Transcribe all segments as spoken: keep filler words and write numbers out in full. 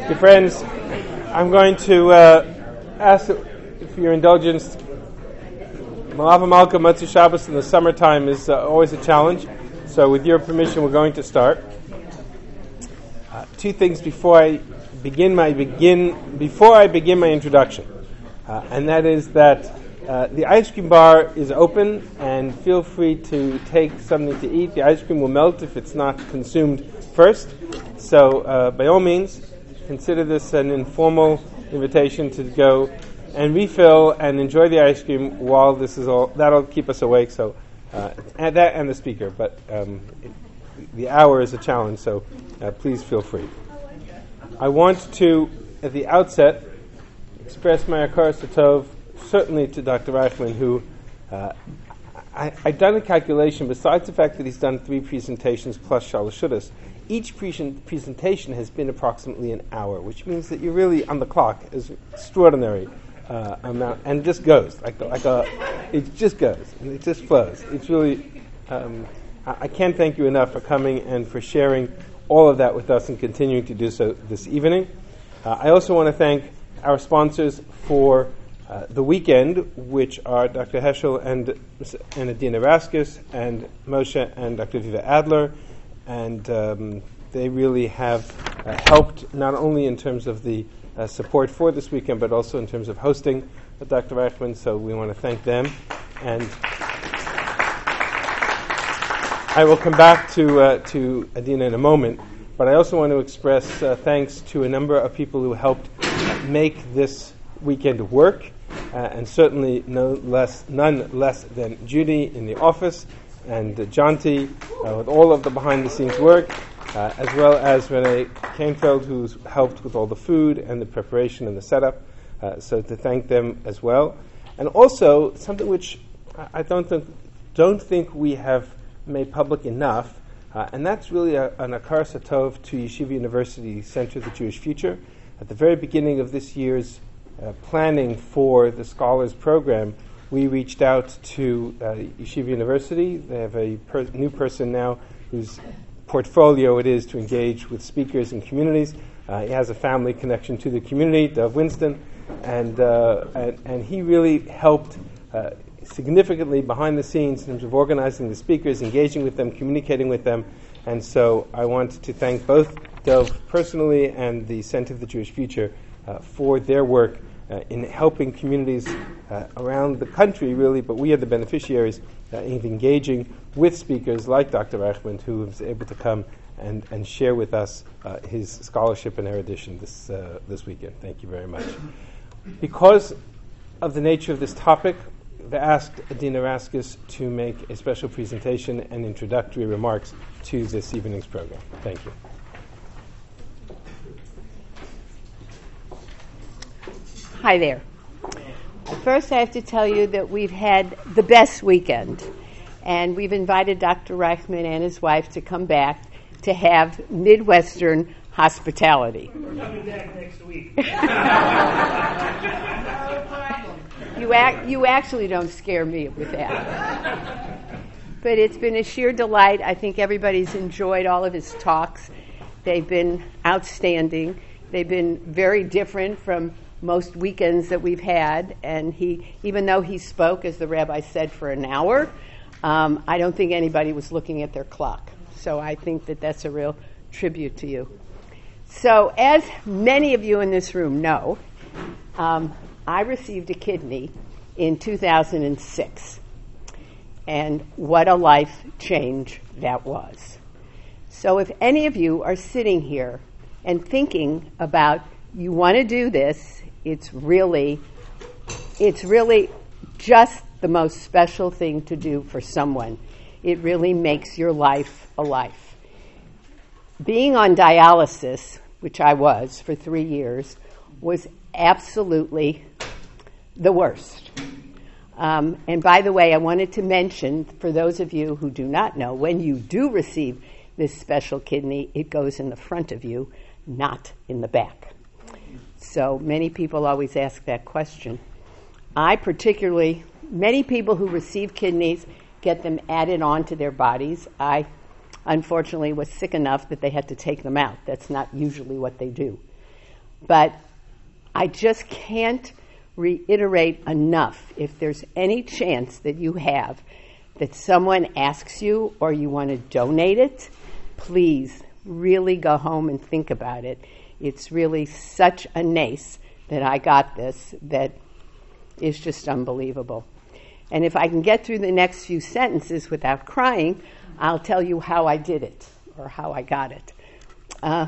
Dear friends, I'm going to uh, ask for your indulgence. Malava Malka Motzei Shabbos in the summertime is uh, always a challenge, so with your permission, we're going to start. Uh, two things before I begin my begin before I begin my introduction, uh, and that is that uh, the ice cream bar is open, and feel free to take something to eat. The ice cream will melt if it's not consumed first. So, uh, by all means, consider this an informal invitation to go and refill and enjoy the ice cream while this is all. That'll keep us awake. So, uh, and that and the speaker, but um, it, the hour is a challenge. So, uh, please feel free. I want to, at the outset, express my hakaras hatov certainly to Doctor Reichman, who uh, I, I've done a calculation. Besides the fact that he's done three presentations plus shalosh shudas, each pre- presentation has been approximately an hour, which means that you're really on the clock. Is extraordinary uh, amount, and it just goes like a, like a, it just goes and it just flows. It's really, um, I, I can't thank you enough for coming and for sharing all of that with us and continuing to do so this evening. Uh, I also want to thank our sponsors for uh, the weekend, which are Doctor Heschel and and Adina Raskis and Moshe and Doctor Viva Adler. And um, they really have uh, helped not only in terms of the uh, support for this weekend, but also in terms of hosting with Doctor Reichman. So we want to thank them. And I will come back to uh, to Adina in a moment. But I also want to express uh, thanks to a number of people who helped make this weekend work, uh, and certainly no less, none less than Judy in the office, and uh, Jonty uh, with all of the behind-the-scenes work, uh, as well as Renee Kainfeld, who's helped with all the food and the preparation and the setup. Uh, so to thank them as well, and also something which I don't think don't think we have made public enough, uh, and that's really a, an hakaras hatov to Yeshiva University Center of the Jewish Future. At the very beginning of this year's uh, planning for the Scholars Program, we reached out to uh, Yeshiva University. They have a per- new person now whose portfolio it is to engage with speakers and communities. Uh, he has a family connection to the community, Dov Winston, and, uh, and, and he really helped uh, significantly behind the scenes in terms of organizing the speakers, engaging with them, communicating with them. And so I want to thank both Dov personally and the Center of the Jewish Future uh, for their work Uh, in helping communities uh, around the country, really, but we are the beneficiaries uh, in engaging with speakers like Doctor Reichman, who was able to come and, and share with us uh, his scholarship and erudition this uh, this weekend. Thank you very much. Because of the nature of this topic, I asked Adina Raskis to make a special presentation and introductory remarks to this evening's program. Thank you. Hi there. First, I have to tell you that we've had the best weekend, and we've invited Doctor Reichman and his wife to come back to have Midwestern hospitality. We're coming back next week. you, ac- you actually don't scare me with that. But it's been a sheer delight. I think everybody's enjoyed all of his talks. They've been outstanding. They've been very different from most weekends that we've had, and he, even though he spoke, as the rabbi said, for an hour, um, I don't think anybody was looking at their clock. So I think that that's a real tribute to you. So as many of you in this room know, um, I received a kidney in two thousand six, and what a life change that was. So if any of you are sitting here and thinking about you want to do this, It's really, it's really just the most special thing to do for someone. It really makes your life a life. Being on dialysis, which I was for three years, was absolutely the worst. Um, and by the way, I wanted to mention, for those of you who do not know, when you do receive this special kidney, it goes in the front of you, not in the back. So many people always ask that question. I particularly, many people who receive kidneys get them added on to their bodies. I unfortunately was sick enough that they had to take them out. That's not usually what they do. But I just can't reiterate enough, if there's any chance that you have that someone asks you or you want to donate it, please really go home and think about it. It's really such a nace that I got this that is just unbelievable. And if I can get through the next few sentences without crying, I'll tell you how I did it or how I got it. Uh,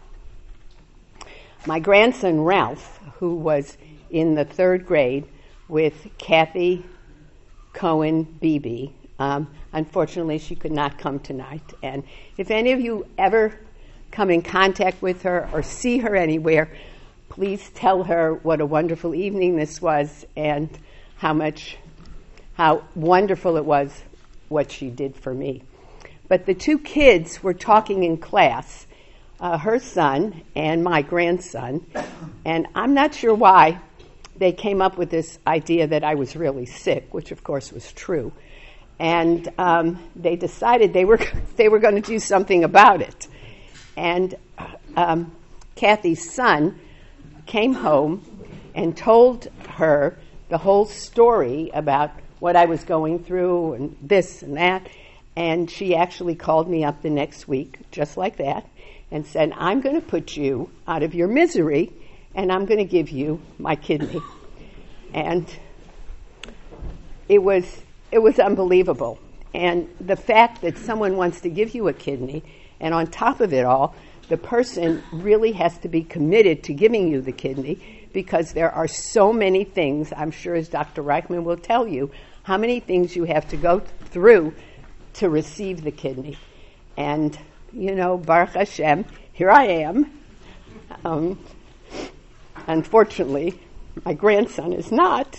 my grandson Ralph, who was in the third grade with Kathy Cohen Beebe, um, unfortunately she could not come tonight. And if any of you ever come in contact with her or see her anywhere, please tell her what a wonderful evening this was and how much, how wonderful it was what she did for me. But the two kids were talking in class, uh, her son and my grandson, and I'm not sure why they came up with this idea that I was really sick, which of course was true. And um, they decided they were they were going to do something about it. And um, Kathy's son came home and told her the whole story about what I was going through and this and that. And she actually called me up the next week, just like that, and said, I'm going to put you out of your misery, and I'm going to give you my kidney. And it was it was unbelievable. And the fact that someone wants to give you a kidney, and on top of it all, the person really has to be committed to giving you the kidney, because there are so many things, I'm sure as Doctor Reichman will tell you, how many things you have to go through to receive the kidney. And, you know, Baruch Hashem, here I am. Um, unfortunately, my grandson is not.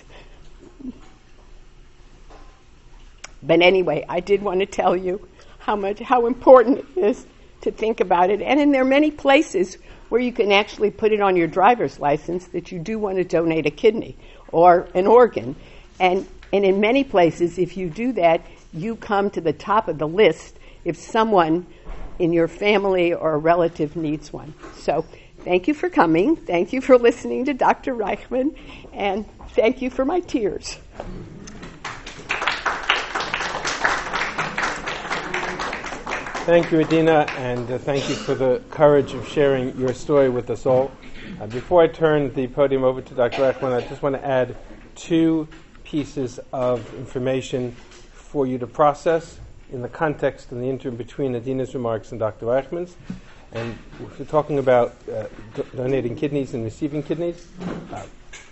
But anyway, I did want to tell you how much, how important it is to think about it. And, and there are many places where you can actually put it on your driver's license that you do want to donate a kidney or an organ. And, and in many places, if you do that, you come to the top of the list if someone in your family or a relative needs one. So thank you for coming. Thank you for listening to Doctor Reichman. And thank you for my tears. Thank you, Adina, and uh, thank you for the courage of sharing your story with us all. Uh, before I turn the podium over to Doctor Reichman, I just want to add two pieces of information for you to process in the context in the interim between Adina's remarks and Doctor Reichman's. And if we're talking about uh, do- donating kidneys and receiving kidneys, uh,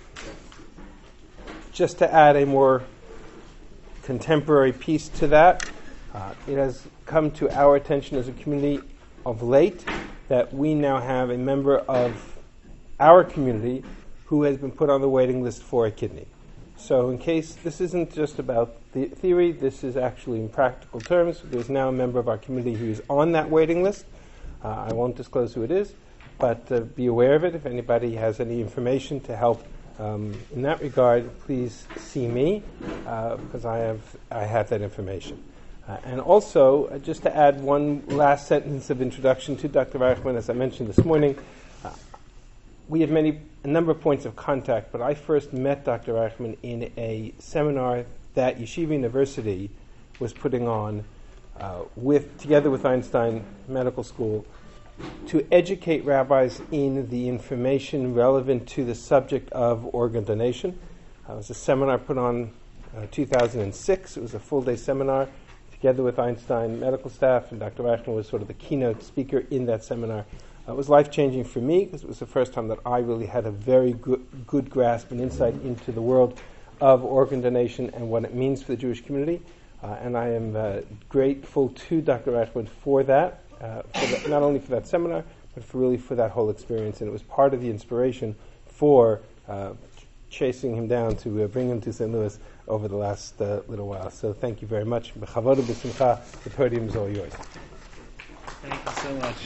just to add a more contemporary piece to that, uh, it has come to our attention as a community of late that we now have a member of our community who has been put on the waiting list for a kidney. So in case this isn't just about the theory, this is actually in practical terms. There's now a member of our community who is on that waiting list. Uh, I won't disclose who it is, but uh, be aware of it. If anybody has any information to help um, in that regard, please see me uh, because I have I have that information. Uh, and also, uh, just to add one last sentence of introduction to Doctor Reichman, as I mentioned this morning, uh, we have many a number of points of contact, but I first met Doctor Reichman in a seminar that Yeshiva University was putting on uh, with together with Einstein Medical School to educate rabbis in the information relevant to the subject of organ donation. Uh, it was a seminar put on uh, two thousand six. It was a full-day seminar together with Einstein medical staff, and Doctor Reichman was sort of the keynote speaker in that seminar. Uh, it was life-changing for me because it was the first time that I really had a very good, good grasp and insight into the world of organ donation and what it means for the Jewish community. Uh, and I am uh, grateful to Doctor Reichman for that, uh, for that, not only for that seminar, but for really for that whole experience. And it was part of the inspiration for uh, chasing him down to uh, bring him to Saint Louis over the last uh, little while. So thank you very much. B'chavodu b'simcha. The podium is all yours. Thank you so much.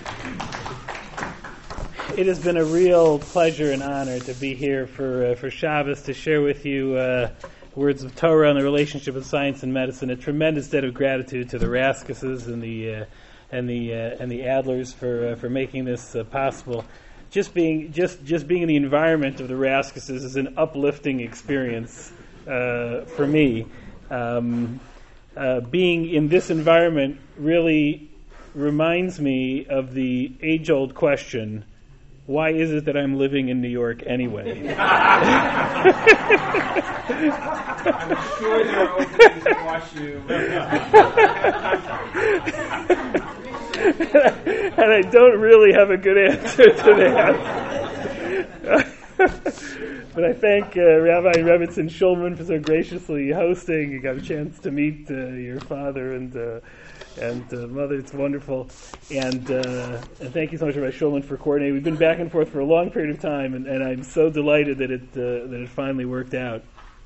It has been a real pleasure and honor to be here for uh, for Shabbos to share with you uh, words of Torah on the relationship of science and medicine. A tremendous debt of gratitude to the Raskuses and the uh, and the uh, and the Adlers for uh, for making this uh, possible. just being just just being in the environment of the Raskuses is an uplifting experience uh, for me. Um, uh, being in this environment really reminds me of the age-old question: why is it that I'm living in New York anyway? I'm sure there are openings to watch you. And I don't really have a good answer to that. But I thank uh, Rabbi Rebbetzin Shulman for so graciously hosting. You got a chance to meet uh, your father and uh, and uh, mother. It's wonderful. And, uh, and thank you so much, Rabbi Shulman, for coordinating. We've been back and forth for a long period of time, and, and I'm so delighted that it uh, that it finally worked out.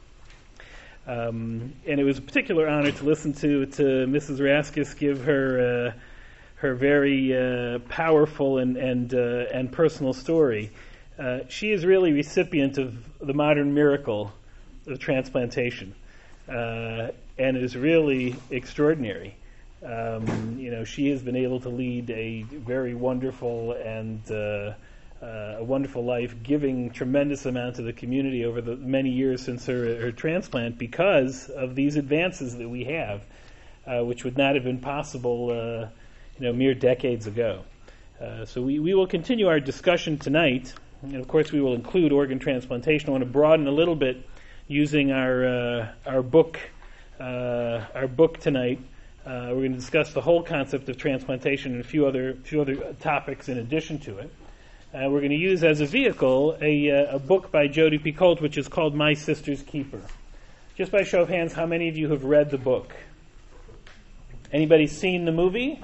Um, and it was a particular honor to listen to to Missus Raskus give her uh, her very uh, powerful and and uh, and personal story. Uh, she is really recipient of the modern miracle of transplantation, uh, and is really extraordinary. Um, you know, she has been able to lead a very wonderful and uh, uh, a wonderful life, giving tremendous amount to the community over the many years since her, her transplant because of these advances that we have, uh, which would not have been possible, uh, you know, mere decades ago. Uh, so we, we will continue our discussion tonight, and of course we will include organ transplantation. I want to broaden a little bit using our uh, our book uh, our book tonight. Uh, we're going to discuss the whole concept of transplantation and a few other few other topics in addition to it. Uh, we're going to use as a vehicle a, uh, a book by Jodi Picoult, which is called My Sister's Keeper. Just by show of hands, how many of you have read the book? Anybody seen the movie?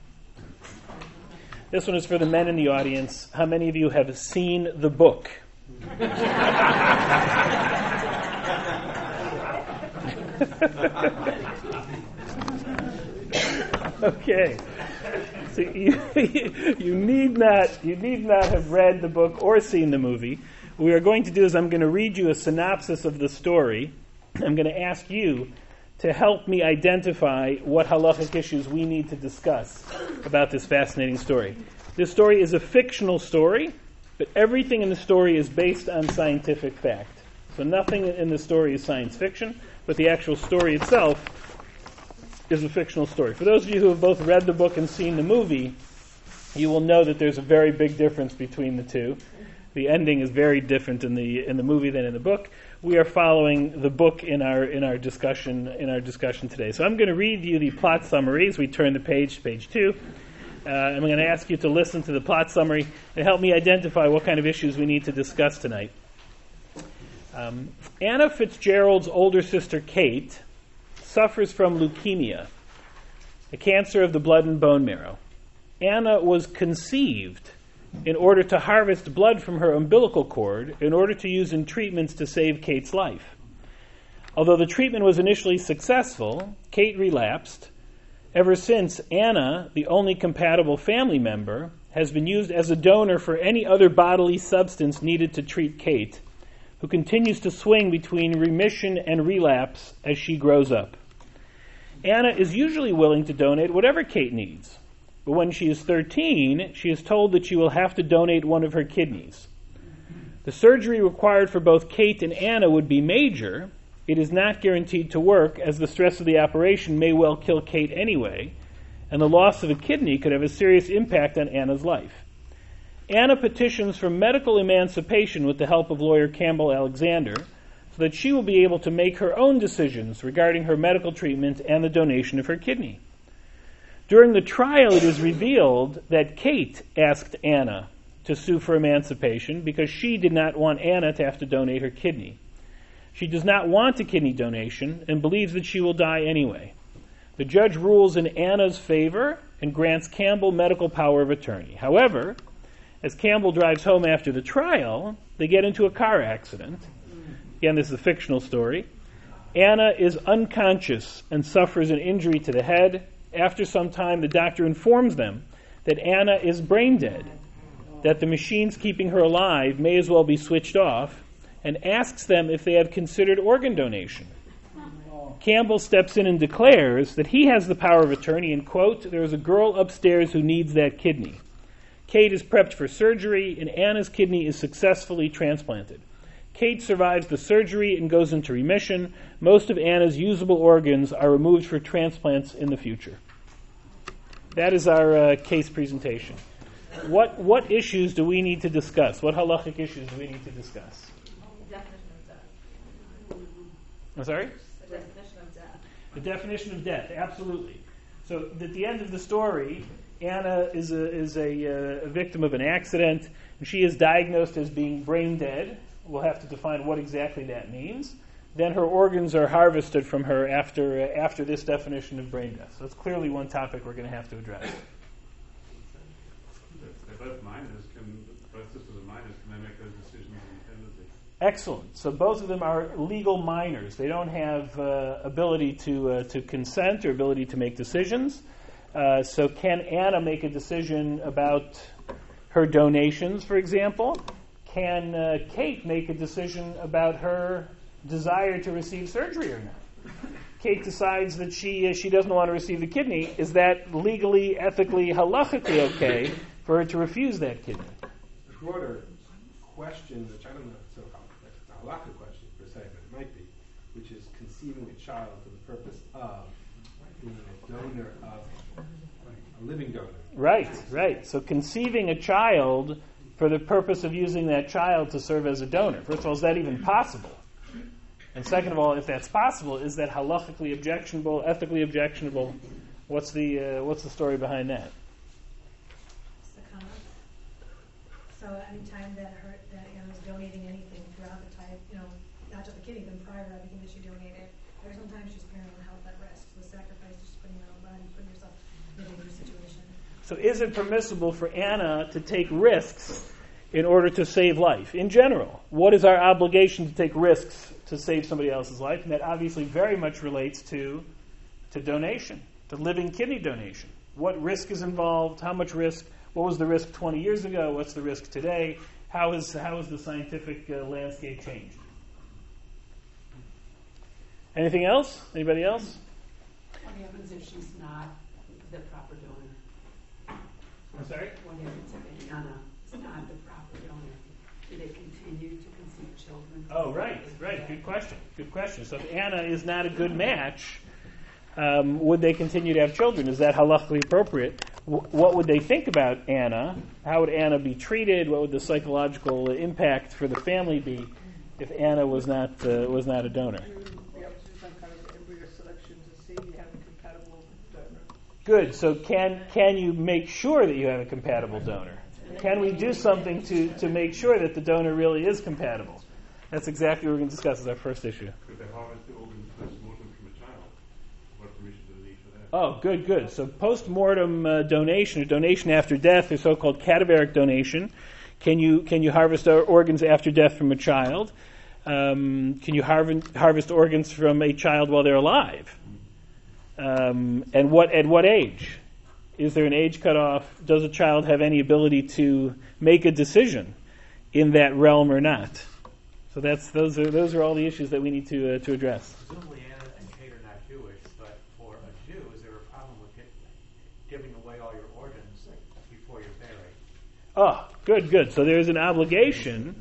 This one is for the men in the audience. How many of you have seen the book? Okay. So you, you need not you need not have read the book or seen the movie. What we are going to do is I'm going to read you a synopsis of the story. I'm going to ask you to help me identify what halachic issues we need to discuss about this fascinating story. This story is a fictional story, but everything in the story is based on scientific fact. So nothing in the story is science fiction, but the actual story itself is a fictional story. For those of you who have both read the book and seen the movie, you will know that there's a very big difference between the two. The ending is very different in the in the movie than in the book. We are following the book in our in our discussion in our discussion today. So I'm going to read you the plot summary as we turn the page to page two. Uh, I'm going to ask you to listen to the plot summary and help me identify what kind of issues we need to discuss tonight. Um, Anna Fitzgerald's older sister Kate suffers from leukemia, a cancer of the blood and bone marrow. Anna was conceived in order to harvest blood from her umbilical cord in order to use in treatments to save Kate's life. Although the treatment was initially successful, Kate relapsed. Ever since, Anna, the only compatible family member, has been used as a donor for any other bodily substance needed to treat Kate, who continues to swing between remission and relapse as she grows up. Anna is usually willing to donate whatever Kate needs, but when she is thirteen, she is told that she will have to donate one of her kidneys. The surgery required for both Kate and Anna would be major. It is not guaranteed to work, as the stress of the operation may well kill Kate anyway, and the loss of a kidney could have a serious impact on Anna's life. Anna petitions for medical emancipation with the help of lawyer Campbell Alexander, so that she will be able to make her own decisions regarding her medical treatment and the donation of her kidney. During the trial, it is revealed that Kate asked Anna to sue for emancipation because she did not want Anna to have to donate her kidney. She does not want a kidney donation and believes that she will die anyway. The judge rules in Anna's favor and grants Campbell medical power of attorney. However, as Campbell drives home after the trial, they get into a car accident. Again, this is a fictional story. Anna is unconscious and suffers an injury to the head. After some time, the doctor informs them that Anna is brain dead, that the machines keeping her alive may as well be switched off, and asks them if they have considered organ donation. Campbell steps in and declares that he has the power of attorney and, quote, "There is a girl upstairs who needs that kidney." Kate is prepped for surgery, and Anna's kidney is successfully transplanted. Kate survives the surgery and goes into remission. Most of Anna's usable organs are removed for transplants in the future. That is our uh, case presentation. What what issues do we need to discuss? What halachic issues do we need to discuss? Definition of death. I'm sorry? The definition of death. The definition of death, absolutely. So at the end of the story, Anna is a is a, uh, a victim of an accident, and she is diagnosed as being brain dead. We'll have to define what exactly that means. Then her organs are harvested from her after uh, after this definition of brain death. So it's clearly one topic we're going to have to address. They're both minors. Can both sisters are minors? Can they make those decisions independently? Excellent. So both of them are legal minors. They don't have uh, ability to uh, to consent or ability to make decisions. Uh, so can Anna make a decision about her donations, for example? Can uh, Kate make a decision about her desire to receive surgery or not? Kate decides that she uh, she doesn't want to receive the kidney. Is that legally, ethically, halachically okay for her to refuse that kidney? The broader question, which I don't know if it's so complex, it's a halakhic question per se, but it might be, which is conceiving a child for the purpose of being a donor of a living donor. Right, right. So conceiving a child for the purpose of using that child to serve as a donor. First of all, is that even possible? And second of all, if that's possible, is that halachically objectionable, ethically objectionable? What's the uh, what's the story behind that? Sakana. So anytime that her that Anna was donating anything throughout the time, you know, not just the kidney, but prior to everything that she donated, or sometimes she's putting her own health at risk. So the sacrifice is just putting your own body, putting yourself in a dangerous situation. So is it permissible for Anna to take risks in order to save life? In general, what is our obligation to take risks to save somebody else's life? And that obviously very much relates to, to donation, to living kidney donation. What risk is involved? How much risk? What was the risk twenty years ago? What's the risk today? How is how has the scientific uh, landscape changed? Anything else? Anybody else? What happens if she's not the proper donor? I'm sorry? What happens if Anna is not the proper donor? Do they continue to conceive children? Oh, right, right. Good question. Good question. So if Anna is not a good match, um, would they continue to have children? Is that halachically appropriate? W- what would they think about Anna? How would Anna be treated? What would the psychological impact for the family be if Anna was not uh, was not a donor? Good. So can can you make sure that you have a compatible donor? Can we do something to, to make sure that the donor really is compatible? That's exactly what we're going to discuss as our first issue. Could they harvest the organs post-mortem from a child? What permission do they need for that? Oh, good, good. So post-mortem uh, donation, or donation after death, or so-called cadaveric donation. Can you can you harvest organs after death from a child? Um, can you harv- harvest organs from a child while they're alive? Um, and what at what age? Is there an age cutoff? Does a child have any ability to make a decision in that realm or not? So that's those are those are all the issues that we need to uh, to address. Presumably Anna and Kate are not Jewish, but for a Jew, is there a problem with get, giving away all your organs before you're buried? Oh, good, good. So there's an obligation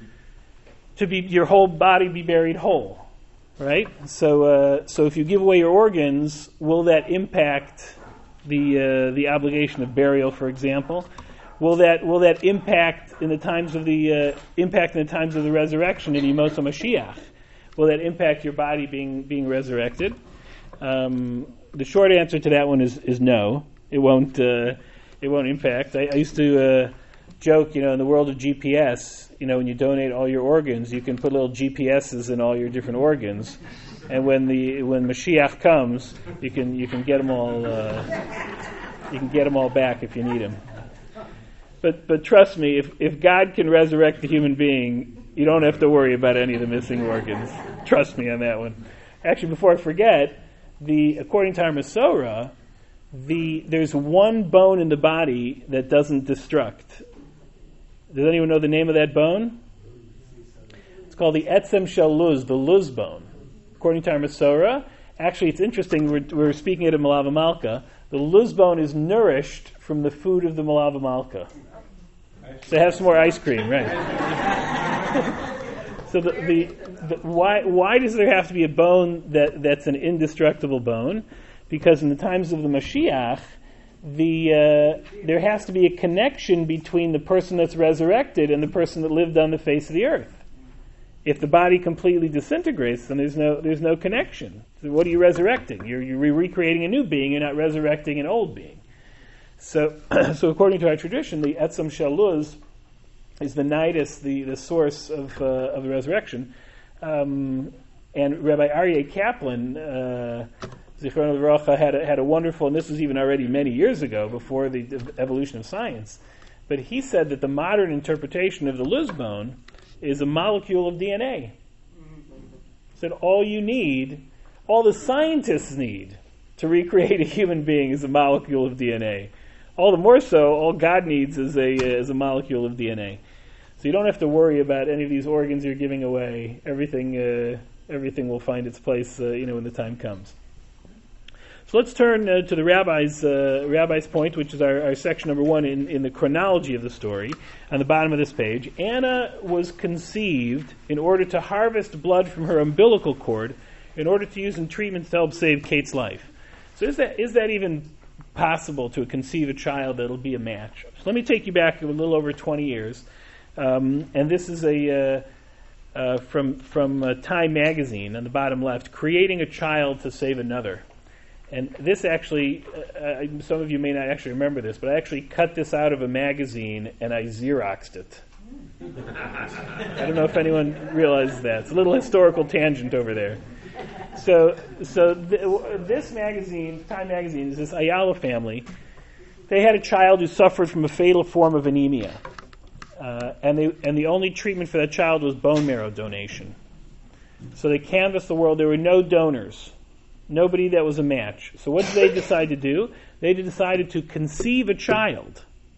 to be your whole body be buried whole, right? So uh, so if you give away your organs, will that impact the uh, the obligation of burial, for example? Will that will that impact in the times of the uh, impact in the times of the resurrection in Yemos HaMashiach? Will that impact your body being being resurrected? Um, the short answer to that one is, is no. It won't uh, it won't impact. I, I used to uh, joke, you know, in the world of G P S, you know, when you donate all your organs, you can put little G P S's in all your different organs, and when the when Mashiach comes, you can you can get them all uh, you can get them all back if you need them. But but trust me, if, if God can resurrect the human being, you don't have to worry about any of the missing organs. Trust me on that one. Actually, before I forget, the according to our Masorah, the there's one bone in the body that doesn't destruct. Does anyone know the name of that bone? It's called the Etzem Shel Luz, the Luz bone. According to our Masorah, actually, it's interesting. We're, we're speaking at a Malava Malka. The Luz bone is nourished from the food of the Malava Malka. So have some more ice cream, right? So the, the, the why why does there have to be a bone that, that's an indestructible bone? Because in the times of the Mashiach, the uh, there has to be a connection between the person that's resurrected and the person that lived on the face of the earth. If the body completely disintegrates, then there's no there's no connection. So what are you resurrecting? You're you're recreating a new being. You're not resurrecting an old being. So, so according to our tradition, the Etzem Shel Luz is the nidus, the, the source of uh, of the resurrection. Um, and Rabbi Aryeh Kaplan, uh, Zichrono Livracha, had a, had a wonderful, and this was even already many years ago, before the evolution of science. But he said that the modern interpretation of the Luz bone is a molecule of D N A. He said all you need, all the scientists need to recreate a human being is a molecule of D N A. All the more so, all God needs is a is a molecule of D N A. So you don't have to worry about any of these organs you're giving away. Everything uh, everything will find its place, uh, you know, when the time comes. So let's turn uh, to the rabbi's uh, rabbi's point, which is our, our section number one in, in the chronology of the story, on the bottom of this page. Anna was conceived in order to harvest blood from her umbilical cord, in order to use in treatments to help save Kate's life. So is that is that even possible to conceive a child that'll be a match? So let me take you back a little over twenty years, um, and this is a uh, uh, from from uh, Time magazine on the bottom left, creating a child to save another. And this actually, uh, uh, some of you may not actually remember this, but I actually cut this out of a magazine and I Xeroxed it. I don't know if anyone realizes that. It's a little historical tangent over there. So, so th- this magazine, Time magazine, is this Ayala family. They had a child who suffered from a fatal form of anemia, uh, and they and the only treatment for that child was bone marrow donation. So they canvassed the world. There were no donors, nobody that was a match. So what did they decide to do? They decided to conceive a child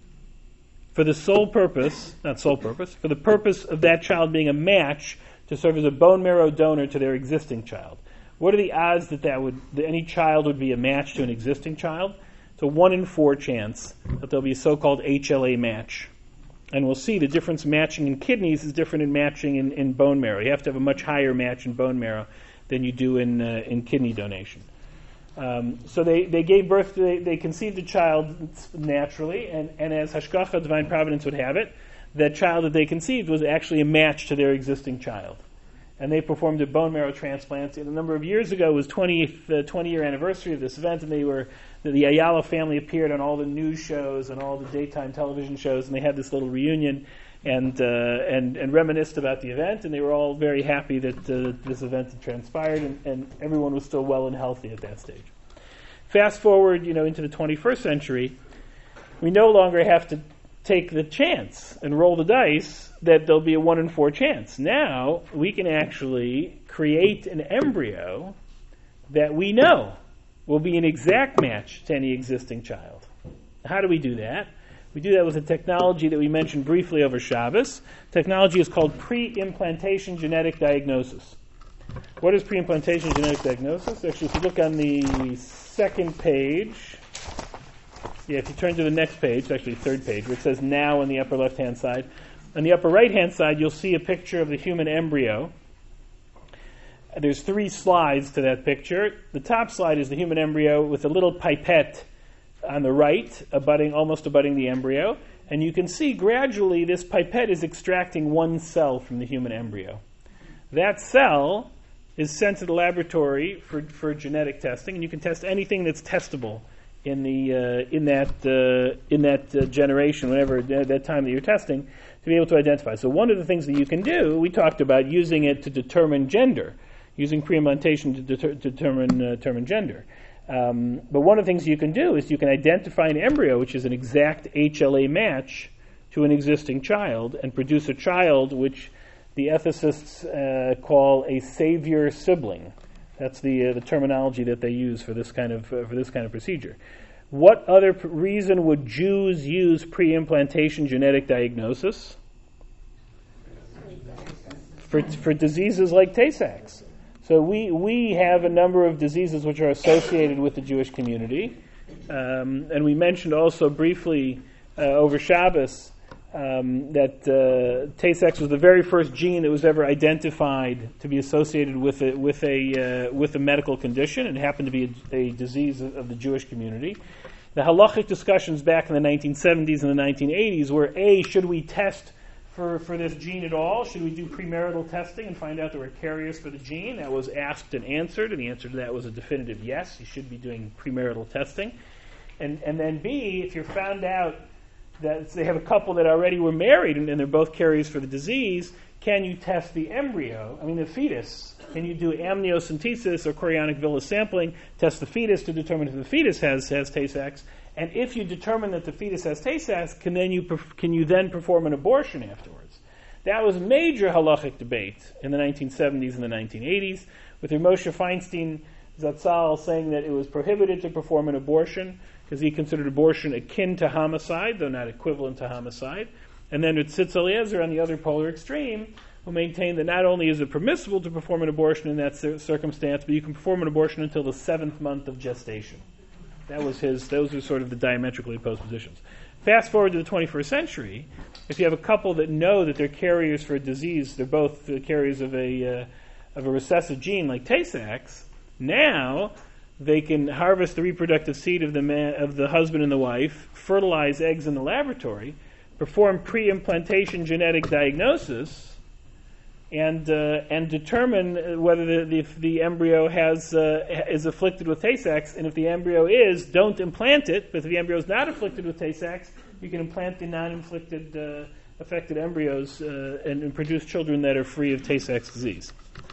for the sole purpose, not sole purpose, for the purpose of that child being a match to serve as a bone marrow donor to their existing child. What are the odds that, that would that any child would be a match to an existing child? It's a one in four chance that there'll be a so-called H L A match. And we'll see the difference matching in kidneys is different in matching in, in bone marrow. You have to have a much higher match in bone marrow than you do in uh, in kidney donation. Um, so they, they gave birth to, they, they conceived a child naturally, and, and as Hashgacha, divine providence, would have it, that child that they conceived was actually a match to their existing child. And they performed a bone marrow transplant. And a number of years ago was twentieth, the twenty-year anniversary of this event, and they were the Ayala family appeared on all the news shows and all the daytime television shows, and they had this little reunion and uh, and and reminisced about the event, and they were all very happy that uh, this event had transpired, and, and everyone was still well and healthy at that stage. Fast forward, you know, into the twenty-first century, we no longer have to take the chance and roll the dice that there'll be a one in four chance. Now we can actually create an embryo that we know will be an exact match to any existing child. How do we do that? We do that with a technology that we mentioned briefly over Shabbos. Technology is called pre-implantation genetic diagnosis. What is pre-implantation genetic diagnosis? Actually, if you look on the second page, yeah, if you turn to the next page, actually third page, where it says now on the upper left-hand side, on the upper right-hand side, you'll see a picture of the human embryo. There's three slides to that picture. The top slide is the human embryo with a little pipette on the right, abutting, almost abutting the embryo. And you can see gradually this pipette is extracting one cell from the human embryo. That cell is sent to the laboratory for, for genetic testing, and you can test anything that's testable in the uh, in that uh, in that uh, generation, whenever uh, that time that you're testing, to be able to identify. So one of the things that you can do, we talked about using it to determine gender, using pre-implantation to deter- determine uh, determine gender. Um, but one of the things you can do is you can identify an embryo, which is an exact H L A match to an existing child, and produce a child which the ethicists uh, call a savior sibling. That's the uh, the terminology that they use for this kind of uh, for this kind of procedure. What other p- reason would Jews use pre-implantation genetic diagnosis? For for diseases like Tay-Sachs. So we we have a number of diseases which are associated with the Jewish community, um, and we mentioned also briefly uh, over Shabbos um, that uh, Tay-Sachs was the very first gene that was ever identified to be associated with a, with a, uh, with a medical condition. It happened to be a, a disease of, of the Jewish community. The halachic discussions back in the nineteen seventies and the nineteen eighties were, A, should we test for, for this gene at all? Should we do premarital testing and find out there were carriers for the gene? That was asked and answered, and the answer to that was a definitive yes. You should be doing premarital testing. And, and then B, if you're found out that they have a couple that already were married and, and they're both carriers for the disease, can you test the embryo, I mean the fetus? Can you do amniocentesis or chorionic villus sampling, test the fetus to determine if the fetus has, has Tay-Sachs? And if you determine that the fetus has Tay-Sachs, can, then you perf- can you then perform an abortion afterwards? That was major halachic debate in the nineteen seventies and the nineteen eighties, with Moshe Feinstein Zatzal saying that it was prohibited to perform an abortion because he considered abortion akin to homicide, though not equivalent to homicide. And then with Tzitz Eliezer on the other polar extreme, who maintained that not only is it permissible to perform an abortion in that cir- circumstance, but you can perform an abortion until the seventh month of gestation. That was his. Those were sort of the diametrically opposed positions. Fast forward to the twenty-first century, if you have a couple that know that they're carriers for a disease, they're both the carriers of a uh, of a recessive gene like Tay-Sachs. Now they can harvest the reproductive seed of the man, of the husband and the wife, fertilize eggs in the laboratory, perform pre-implantation genetic diagnosis, and uh, and determine whether the, the, the embryo has uh, is afflicted with Tay-Sachs. And if the embryo is, don't implant it. But if the embryo is not afflicted with Tay-Sachs, you can implant the non-inflicted uh, affected embryos uh, and, and produce children that are free of Tay-Sachs disease.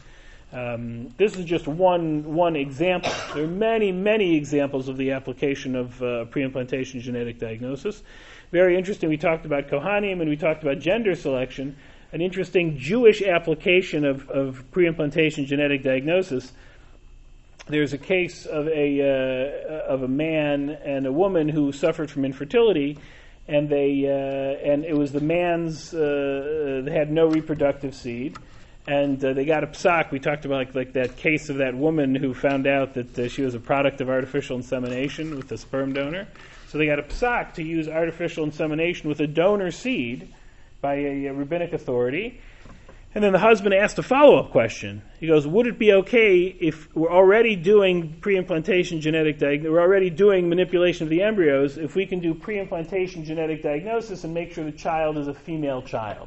Um, this is just one one example. There are many, many examples of the application of uh, pre-implantation genetic diagnosis. Very interesting. We talked about Kohanim and we talked about gender selection. An interesting Jewish application of, of pre-implantation genetic diagnosis. There's a case of a uh, of a man and a woman who suffered from infertility, and they uh, and it was the man's uh, they had no reproductive seed. And uh, they got a psak. We talked about like, like that case of that woman who found out that uh, she was a product of artificial insemination with a sperm donor. So they got a psak to use artificial insemination with a donor seed by a, a rabbinic authority. And then the husband asked a follow-up question. He goes, would it be okay if we're already doing pre-implantation genetic diagnosis, we're already doing manipulation of the embryos, if we can do pre-implantation genetic diagnosis and make sure the child is a female child?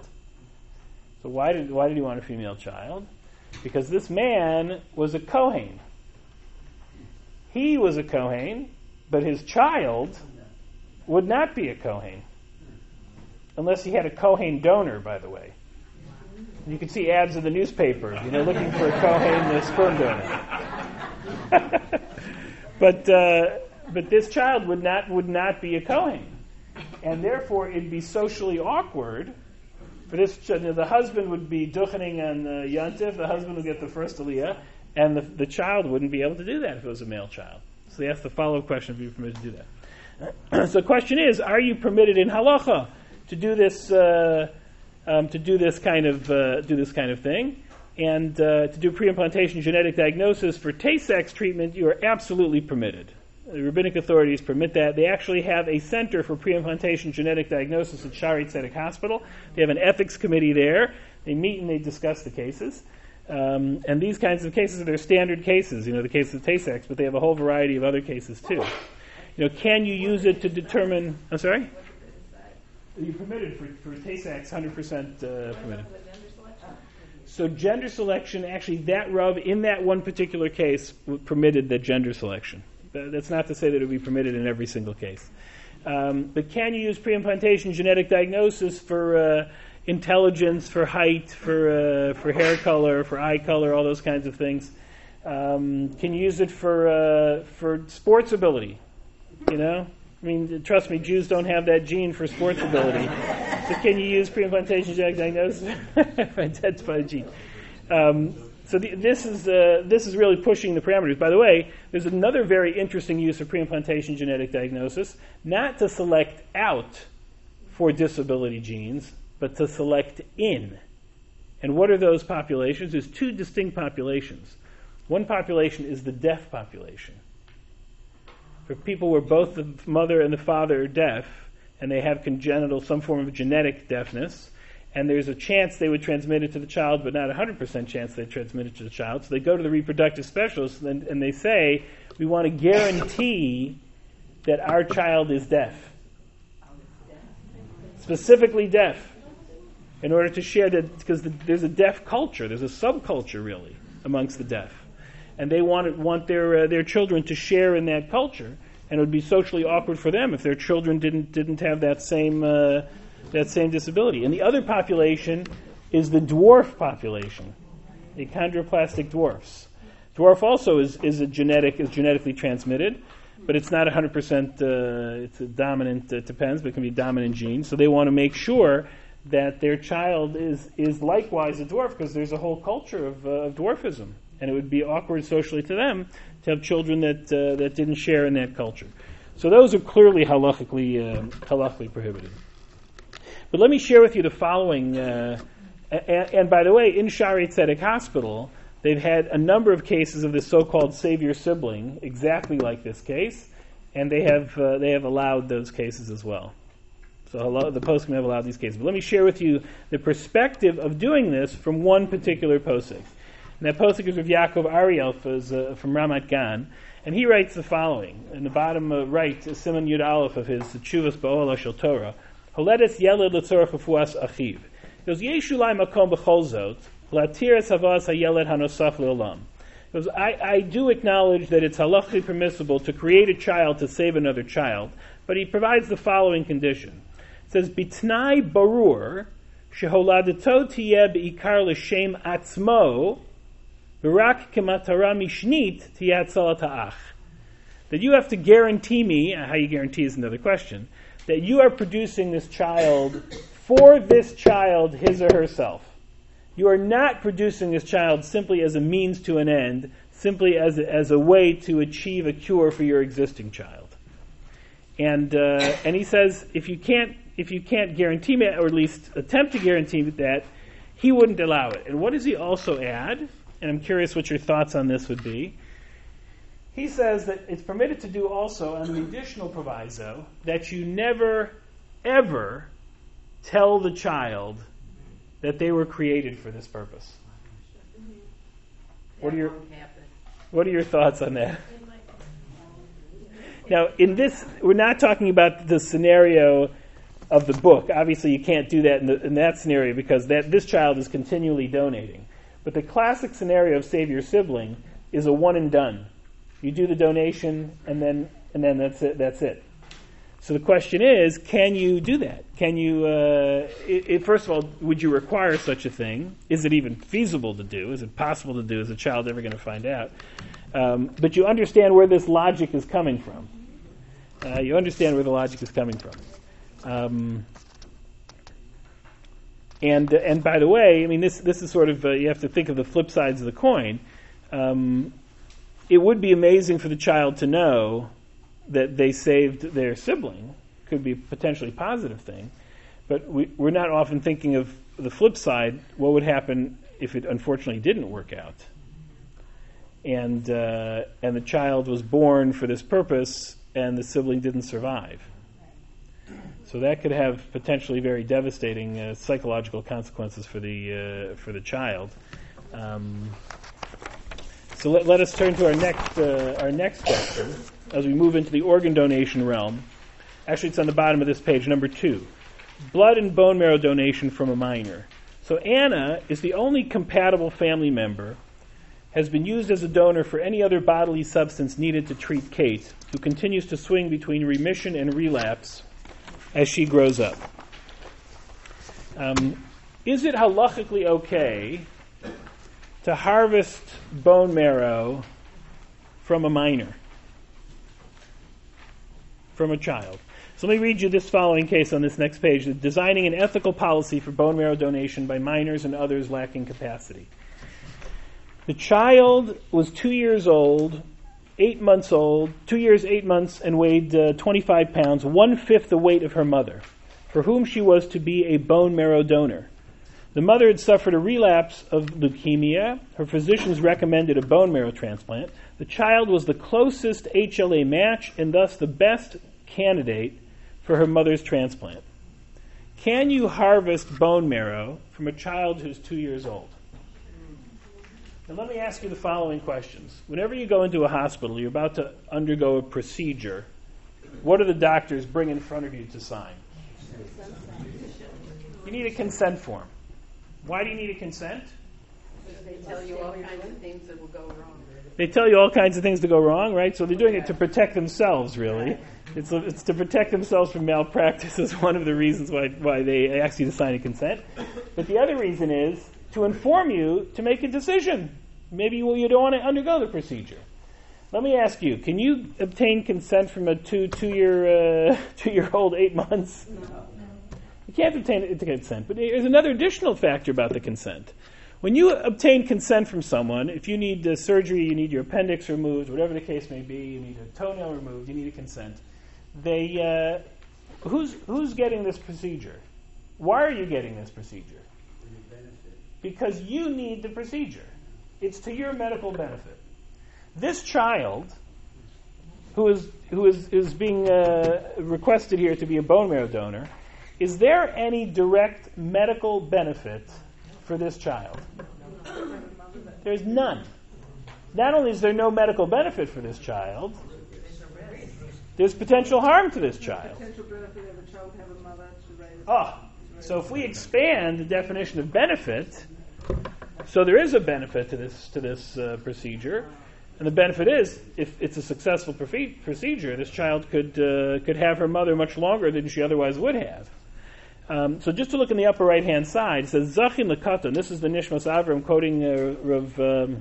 So why did why did he want a female child? Because this man was a Kohen. He was a Kohen, but his child would not be a Kohen. Unless he had a Kohen donor, by the way. You can see ads in the newspaper, you know, looking for a Kohen the sperm donor. but uh, but this child would not would not be a Kohen. And therefore it'd be socially awkward. For this, the husband would be duchening on uh, Yontif, the husband would get the first aliyah, and the, the child wouldn't be able to do that if it was a male child. So they asked the follow-up question if you're permitted to do that. So the question is, are you permitted in halacha to do this uh, um, to do this kind of uh, do this kind of thing? And uh, to do pre-implantation genetic diagnosis for Tay-Sachs treatment, you are absolutely permitted. The rabbinic authorities permit that. They actually have a center for pre-implantation genetic diagnosis at Shari Tzedek Hospital. They have an ethics committee there. They meet and they discuss the cases. Um, and these kinds of cases are their standard cases, you know, the case of Tay-Sachs, but they have a whole variety of other cases too. You know, can you use it to determine... I'm sorry? You're permitted for, for Tay-Sachs, one hundred percent uh, permitted. So gender selection, actually that Rav, in that one particular case, permitted the gender selection. That's not to say that it would be permitted in every single case. Um, but can you use pre-implantation genetic diagnosis for uh, intelligence, for height, for uh, for hair color, for eye color, all those kinds of things? Um, can you use it for uh, for sports ability? You know, I mean, trust me, Jews don't have that gene for sports ability. So can you use pre-implantation genetic diagnosis for identify the gene? Um, So the, this is uh, this is really pushing the parameters. By the way, there's another very interesting use of pre-implantation genetic diagnosis, not to select out for disability genes, but to select in. And what are those populations? There's two distinct populations. One population is the deaf population. For people where both the mother and the father are deaf, and they have congenital, some form of genetic deafness, and there's a chance they would transmit it to the child, but not a one hundred percent chance they transmit it to the child. So they go to the reproductive specialist, and, and they say, we want to guarantee that our child is deaf. Specifically deaf. In order to share that, because the, there's a deaf culture, there's a subculture, really, amongst the deaf. And they want, want their, uh, their children to share in that culture, and it would be socially awkward for them if their children didn't, didn't have that same... Uh, that same disability. And the other population is the dwarf population, the achondroplastic dwarfs. Dwarf also is, is a genetic is genetically transmitted, but it's not one hundred percent, uh, it's a dominant, it depends, but it can be a dominant gene. So they want to make sure that their child is, is likewise a dwarf, because there's a whole culture of, uh, of dwarfism. And it would be awkward socially to them to have children that, uh, that didn't share in that culture. So those are clearly halachically, uh, halachically prohibited. But let me share with you the following, uh, and, and by the way, in Shaarei Tzedek Hospital, they've had a number of cases of this so-called savior sibling, exactly like this case, and they have uh, they have allowed those cases as well. So the poskim have allowed these cases. But let me share with you the perspective of doing this from one particular posik. And that posik is of Yaakov Ariel uh, from Ramat Gan, and he writes the following. In the bottom uh, right, Siman Yud Aleph of his Tshuvas Ba'olah Shel Torah, Holedes Yeled L'tzorach Refuas Achiv. He goes, Yeshu Lai Makom B'chol Zot, L'atiras Havas HaYeled HaNosaf Le'olam. He goes, I, I do acknowledge that it's halachically permissible to create a child to save another child, but he provides the following condition. It says, Bitnai Barur, Sheholadeto Tiyeh Be'ikar L'Shem Atzmo, V'rak Kematara Mishnit Tiyeh Atzalat Ha'ach. That you have to guarantee me, how you guarantee is another question, that you are producing this child for this child, his or herself. You are not producing this child simply as a means to an end, simply as a, as a way to achieve a cure for your existing child. And uh, and he says, if you can't if you can't guarantee me, or at least attempt to guarantee that, he wouldn't allow it. And what does he also add? And I'm curious what your thoughts on this would be. He says that it's permitted to do also on the additional proviso that you never, ever tell the child that they were created for this purpose. What are your What are your thoughts on that? Now, in this, we're not talking about the scenario of the book. Obviously, you can't do that in, the, in that scenario because that this child is continually donating. But the classic scenario of save your sibling is a one and done. You do the donation, and then and then that's it. That's it. So the question is, can you do that? Can you? Uh, it, it, first of all, would you require such a thing? Is it even feasible to do? Is it possible to do? Is a child ever going to find out? Um, but you understand where this logic is coming from. Uh, you understand where the logic is coming from. Um, and and by the way, I mean this this is sort of uh, you have to think of the flip sides of the coin. Um, It would be amazing for the child to know that they saved their sibling. Could be a potentially positive thing. But we, we're not often thinking of the flip side. What would happen if it unfortunately didn't work out? And uh, and the child was born for this purpose and the sibling didn't survive. So that could have potentially very devastating uh, psychological consequences for the uh, for the child. Um, So let, let us turn to our next uh, our next question as we move into the organ donation realm. Actually, it's on the bottom of this page, number two. Blood and bone marrow donation from a minor. So Anna is the only compatible family member, has been used as a donor for any other bodily substance needed to treat Kate, who continues to swing between remission and relapse as she grows up. Um, is it halachically okay to harvest bone marrow from a minor, from a child? So let me read you this following case on this next page. Designing an ethical policy for bone marrow donation by minors and others lacking capacity. The child was two years old, eight months old, two years, eight months, and weighed uh, twenty-five pounds, one-fifth the weight of her mother, for whom she was to be a bone marrow donor. The mother had suffered a relapse of leukemia. Her physicians recommended a bone marrow transplant. The child was the closest H L A match and thus the best candidate for her mother's transplant. Can you harvest bone marrow from a child who's two years old? Now let me ask you the following questions. Whenever you go into a hospital, you're about to undergo a procedure, what do the doctors bring in front of you to sign? You need a consent form. Why do you need a consent? They tell you all kinds of things that will go wrong. They tell you all kinds of things to go wrong, right? So they're doing it to protect themselves, really. It's, it's to protect themselves from malpractice is one of the reasons why, why they ask you to sign a consent. But the other reason is to inform you to make a decision. Maybe you, you don't want to undergo the procedure. Let me ask you, can you obtain consent from a two, two-year, uh, two-year-old, eight months? No. You can't obtain consent. But there's another additional factor about the consent. When you obtain consent from someone, if you need uh, surgery, you need your appendix removed, whatever the case may be, you need a toenail removed, you need a consent. They, uh, who's who's getting this procedure? Why are you getting this procedure? Because you need the procedure. It's to your medical benefit. This child, who is who is is being uh, requested here to be a bone marrow donor, is there any direct medical benefit for this child? There's none. Not only is there no medical benefit for this child, there's potential harm to this child. Oh, so if we expand the definition of benefit, so there is a benefit to this to this uh, procedure, and the benefit is, if it's a successful profe- procedure, this child could uh, could have her mother much longer than she otherwise would have. Um, so just to look in the upper right-hand side, it says, Zachin Lekatan. This is the Nishmas Avram quoting uh, Rav um,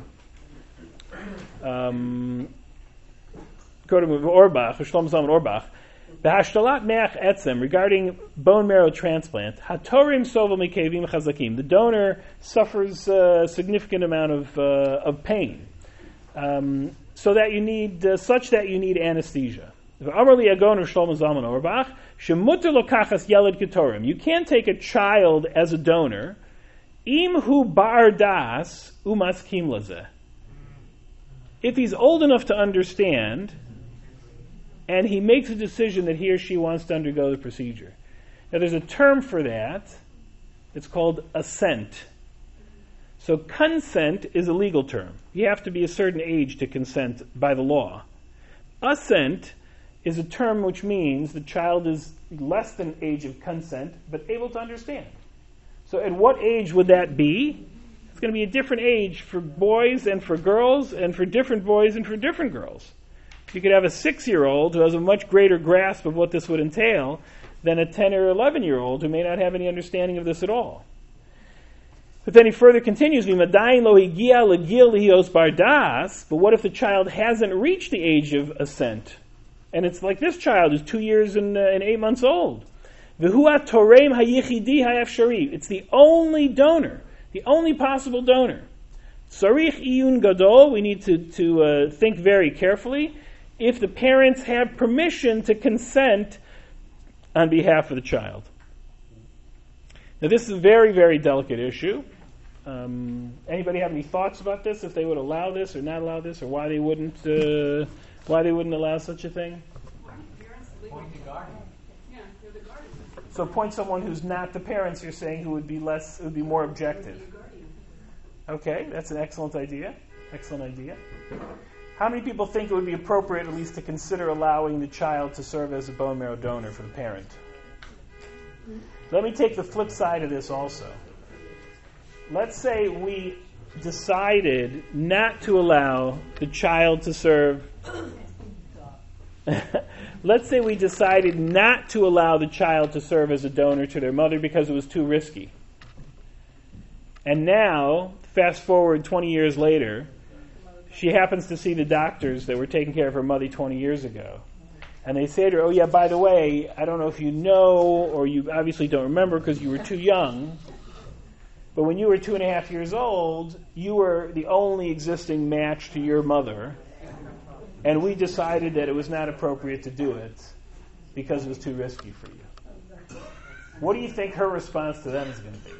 um, quoting Rav Orbach, Shlomo Zalman Orbach, Behashtalat meach etzem, regarding bone marrow transplant, Hatorim sovel mikevim chazakim. The donor suffers a significant amount of, uh, of pain, um, so that you need, uh, such that you need anesthesia. Amar Agon of Shlomo Zalman Orbach, Shemuter lokachas yeled ketorim. You can't take a child as a donor. Im hu bar das umaskim lazeh. If he's old enough to understand, and he makes a decision that he or she wants to undergo the procedure. Now there's a term for that. It's called assent. So consent is a legal term. You have to be a certain age to consent by the law. Assent is a term which means the child is less than age of consent, but able to understand. So at what age would that be? It's going to be a different age for boys and for girls, and for different boys and for different girls. You could have a six-year-old who has a much greater grasp of what this would entail than a ten or eleven-year-old who may not have any understanding of this at all. But then he further continues, but what if the child hasn't reached the age of assent? And it's like this child who's two years and, uh, and eight months old. It's the only donor, the only possible donor. Sarich iyun gadol, we need to, to uh, think very carefully if the parents have permission to consent on behalf of the child. Now this is a very, very delicate issue. Um, anybody have any thoughts about this? If they would allow this or not allow this, or why they wouldn't, uh, why they wouldn't allow such a thing? So appoint someone who's not the parents. You're saying who would be less, who would be more objective. Okay, that's an excellent idea. Excellent idea. How many people think it would be appropriate, at least, to consider allowing the child to serve as a bone marrow donor for the parent? Let me take the flip side of this also. Let's say we decided not to allow the child to serve. Let's say we decided not to allow the child to serve as a donor to their mother because it was too risky. And now, fast forward twenty years later, she happens to see the doctors that were taking care of her mother twenty years ago. And they say to her, oh yeah, by the way, I don't know if you know, or you obviously don't remember because you were too young, but when you were two and a half years old, you were the only existing match to your mother, and we decided that it was not appropriate to do it because it was too risky for you. What do you think her response to them is going to be?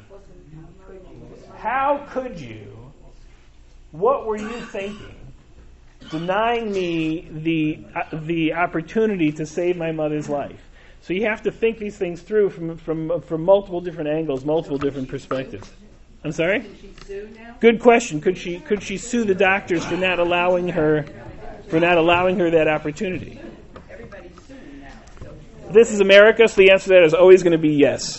How could you, what were you thinking, denying me the uh, the opportunity to save my mother's life? So you have to think these things through from from from multiple different angles, multiple different perspectives. I'm sorry? Can she sue now? Good question. Could she could she sue the doctors for not allowing her for not allowing her that opportunity? Everybody's suing now. So. This is America, so the answer to that is always going to be yes.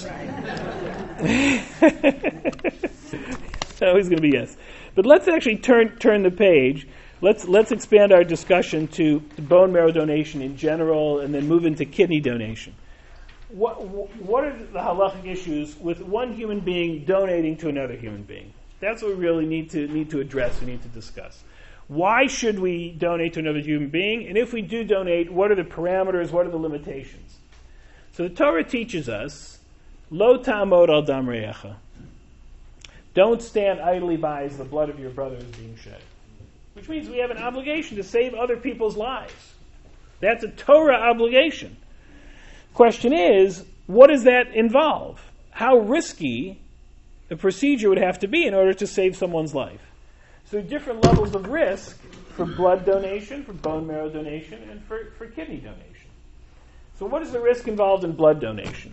Always going to be yes. But let's actually turn turn the page. Let's let's expand our discussion to, to bone marrow donation in general, and then move into kidney donation. What what are the halachic issues with one human being donating to another human being? That's what we really need to need to address. We need to discuss. Why should we donate to another human being? And if we do donate, what are the parameters? What are the limitations? So the Torah teaches us, Lo ta'amod al dam re'echa. Don't stand idly by as the blood of your brother is being shed. Which means we have an obligation to save other people's lives. That's a Torah obligation. Question is, what does that involve? How risky the procedure would have to be in order to save someone's life? So different levels of risk for blood donation, for bone marrow donation, and for, for kidney donation. So what is the risk involved in blood donation?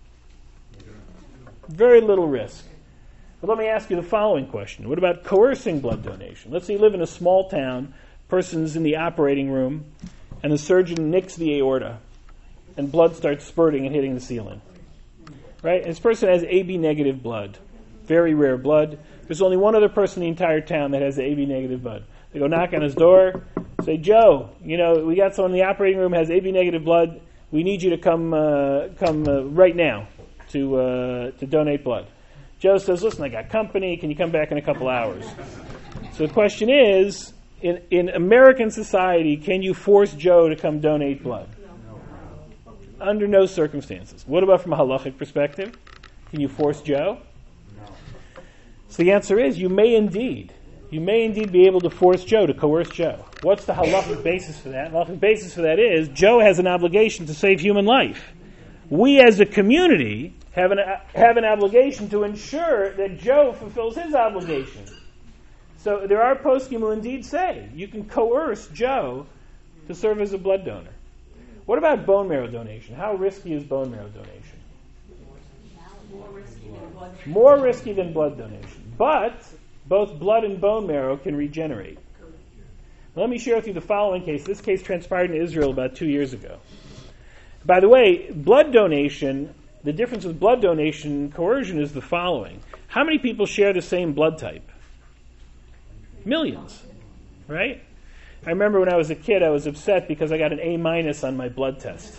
Very little risk. But let me ask you the following question. What about coercing blood donation? Let's say you live in a small town, person's in the operating room, and the surgeon nicks the aorta, and blood starts spurting and hitting the ceiling. Right? And this person has A B negative blood. Very rare blood. There's only one other person in the entire town that has A B negative blood. They go knock on his door, say, Joe, you know, we got someone in the operating room has A B negative blood. We need you to come uh, come uh, right now to uh, to donate blood. Joe says, listen, I got company. Can you come back in a couple hours? So the question is, in, in American society, can you force Joe to come donate blood? No. Under no circumstances. What about from a halachic perspective? Can you force Joe? No. So the answer is, you may indeed. You may indeed be able to force Joe, to coerce Joe. What's the halachic basis for that? The halachic basis for that is, Joe has an obligation to save human life. We as a community have an have an obligation to ensure that Joe fulfills his obligation. So there are poskim who indeed say you can coerce Joe to serve as a blood donor. What about bone marrow donation? How risky is bone marrow donation? More risky than blood. More risky than blood donation. But both blood and bone marrow can regenerate. Now, let me share with you the following case. This case transpired in Israel about two years ago. By the way, blood donation, the difference with blood donation and coercion is the following. How many people share the same blood type? Millions, right? I remember when I was a kid, I was upset because I got an A minus on my blood test.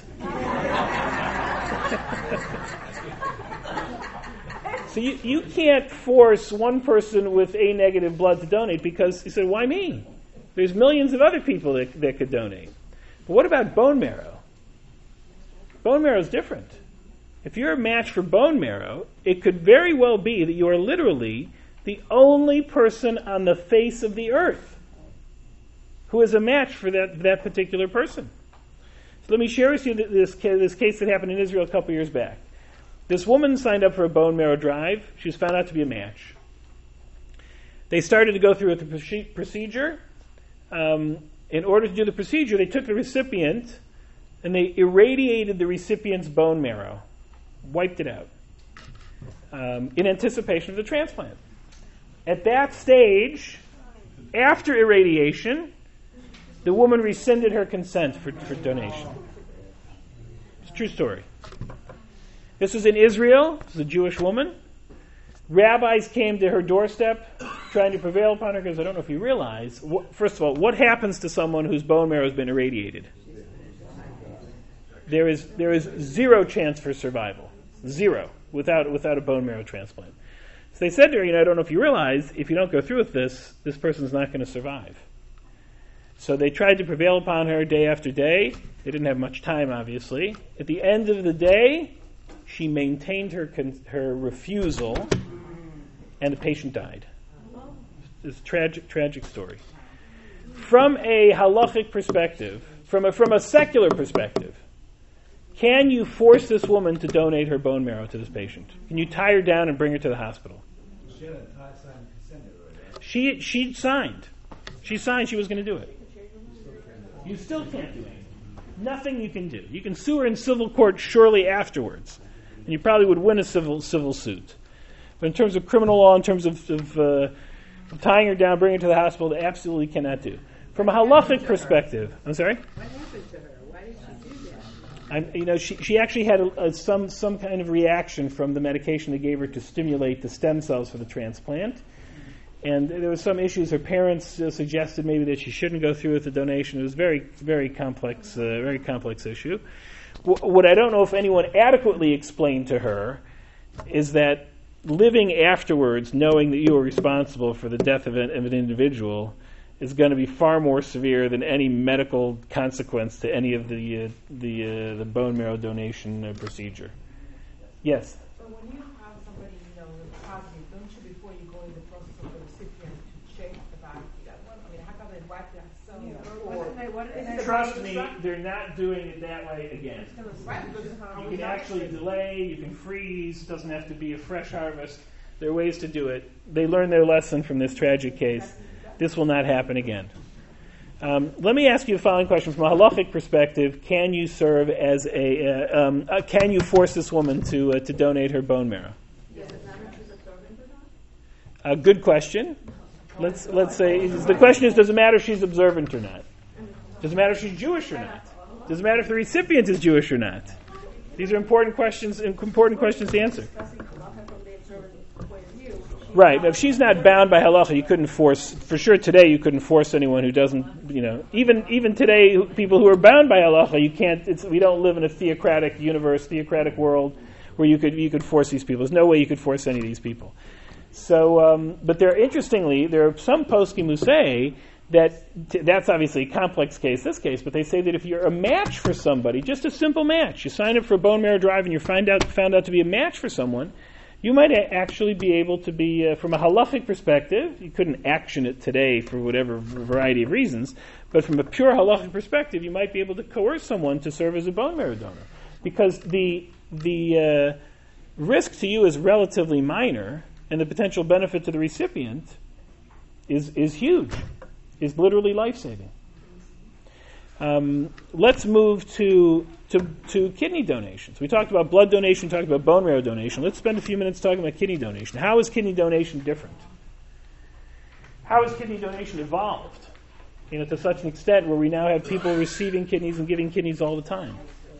So you, you can't force one person with A negative blood to donate because you said, why me? There's millions of other people that, that could donate. But what about bone marrow? Bone marrow is different. If you're a match for bone marrow, it could very well be that you are literally the only person on the face of the earth who is a match for that, that particular person. So let me share with you this, this case that happened in Israel a couple years back. This woman signed up for a bone marrow drive. She was found out to be a match. They started to go through with the procedure. Um, in order to do the procedure, they took the recipient and they irradiated the recipient's bone marrow, wiped it out, um, in anticipation of the transplant. At that stage, after irradiation, the woman rescinded her consent for, for donation. It's a true story. This was in Israel. This is a Jewish woman. Rabbis came to her doorstep trying to prevail upon her because I don't know if you realize, wh- first of all, what happens to someone whose bone marrow has been irradiated? There is there is zero chance for survival. Zero. Without without a bone marrow transplant. So they said to her, you know, I don't know if you realize, if you don't go through with this, this person's not going to survive. So they tried to prevail upon her day after day. They didn't have much time, obviously. At the end of the day, she maintained her con- her refusal, and the patient died. It's a tragic, tragic story. From a halachic perspective, from a, from a secular perspective, can you force this woman to donate her bone marrow to this patient? Can you tie her down and bring her to the hospital? She had a signed consent already. She she signed. She signed she was going to do it. You still can't do anything. Nothing you can do. You can sue her in civil court shortly afterwards, and you probably would win a civil civil suit. But in terms of criminal law, in terms of, of uh, tying her down, bringing her to the hospital, they absolutely cannot do. From a halachic perspective, I'm sorry? What happened to her? Why did she do that? I'm, you know, she she actually had a, a, some some kind of reaction from the medication they gave her to stimulate the stem cells for the transplant, and there were some issues. Her parents uh, suggested maybe that she shouldn't go through with the donation. It was very very complex, uh, very complex issue. W- what I don't know if anyone adequately explained to her is that living afterwards, knowing that you are responsible for the death of an, of an individual, is going to be far more severe than any medical consequence to any of the uh, the uh, the bone marrow donation uh, procedure. Yes. So when you have somebody, you know, positive, don't you, before you go in the process of the recipient, to check about that one? I mean, how come they wipe their cells? Yeah. What did they, what did they Trust me, they're not doing it that way again. Right, because You can actually delay, you can freeze, doesn't have to be a fresh harvest. There are ways to do it. They learned their lesson from this tragic case. This will not happen again. Um, let me ask you a following question. From a halachic perspective, can you serve as a, uh, um, uh, can you force this woman to uh, to donate her bone marrow? A good question. Let's let's say the question is: does it matter if she's observant or not? Does it matter if she's Jewish or not? Does it matter if the recipient is Jewish or not? These are important questions. Important questions to answer. Right. If she's not bound by halacha, you couldn't force. For sure, today you couldn't force anyone who doesn't. You know, even even today, people who are bound by halacha, you can't. It's, we don't live in a theocratic universe, theocratic world where you could you could force these people. There's no way you could force any of these people. So, um, but there, interestingly, there are some poskim who say that t- that's obviously a complex case, this case, but they say that if you're a match for somebody, just a simple match, you sign up for a bone marrow drive and you find out found out to be a match for someone, you might a- actually be able to be, uh, from a halachic perspective, you couldn't action it today for whatever variety of reasons, but from a pure halachic perspective, you might be able to coerce someone to serve as a bone marrow donor, because the the uh, risk to you is relatively minor, and the potential benefit to the recipient is is huge, is literally life-saving. Um, let's move to, to to kidney donations. We talked about blood donation, talked about bone marrow donation. Let's spend a few minutes talking about kidney donation. How is kidney donation different? How has kidney donation evolved? You know, to such an extent where we now have people receiving kidneys and giving kidneys all the time.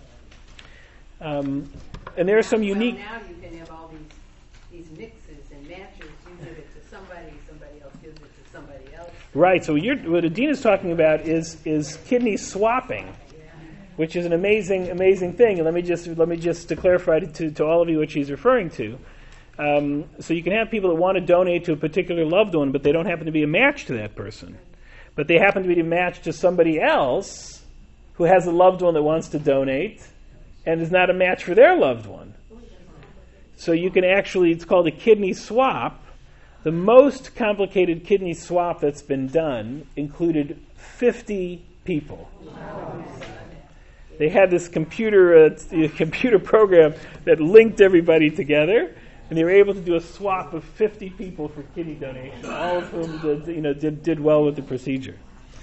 Um, and there are some unique. Well, now you can have all these these mixes and matches. You give it to somebody, somebody else gives it to somebody else. Right. So you're, what Adina is talking about is is kidney swapping, which is an amazing amazing thing. And let me just let me just to clarify to, to all of you what she's referring to. Um, so you can have people that want to donate to a particular loved one, but they don't happen to be a match to that person, but they happen to be a match to somebody else who has a loved one that wants to donate and is not a match for their loved one. So you can actually, it's called a kidney swap. The most complicated kidney swap that's been done included fifty people. They had this computer uh, computer program that linked everybody together, and they were able to do a swap of fifty people for kidney donation, all of whom did, you know, did, did well with the procedure.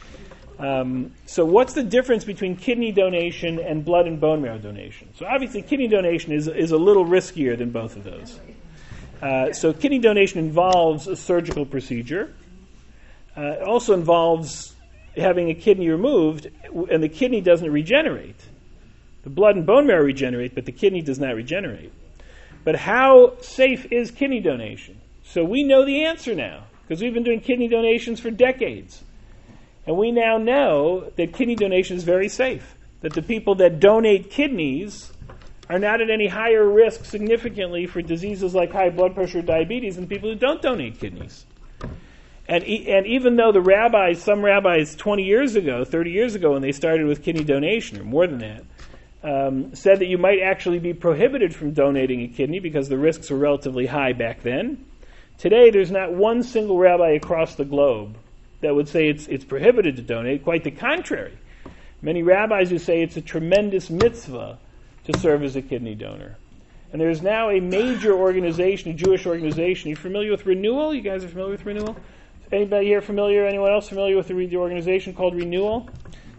Um, so what's the difference between kidney donation and blood and bone marrow donation? So obviously kidney donation is, is a little riskier than both of those. Uh, so kidney donation involves a surgical procedure. Uh, it also involves having a kidney removed, and the kidney doesn't regenerate. The blood and bone marrow regenerate, but the kidney does not regenerate. But how safe is kidney donation? So we know the answer now, because we've been doing kidney donations for decades. And we now know that kidney donation is very safe, that the people that donate kidneys are not at any higher risk significantly for diseases like high blood pressure or diabetes than people who don't donate kidneys. And, e- and even though the rabbis, some rabbis twenty years ago, thirty years ago when they started with kidney donation, or more than that, um, said that you might actually be prohibited from donating a kidney because the risks were relatively high back then, today there's not one single rabbi across the globe that would say it's it's prohibited to donate. Quite the contrary. Many rabbis who say it's a tremendous mitzvah to serve as a kidney donor. And there's now a major organization, a Jewish organization. Are you familiar with Renewal? You guys are familiar with Renewal? Anybody here familiar? Anyone else familiar with the, the organization called Renewal?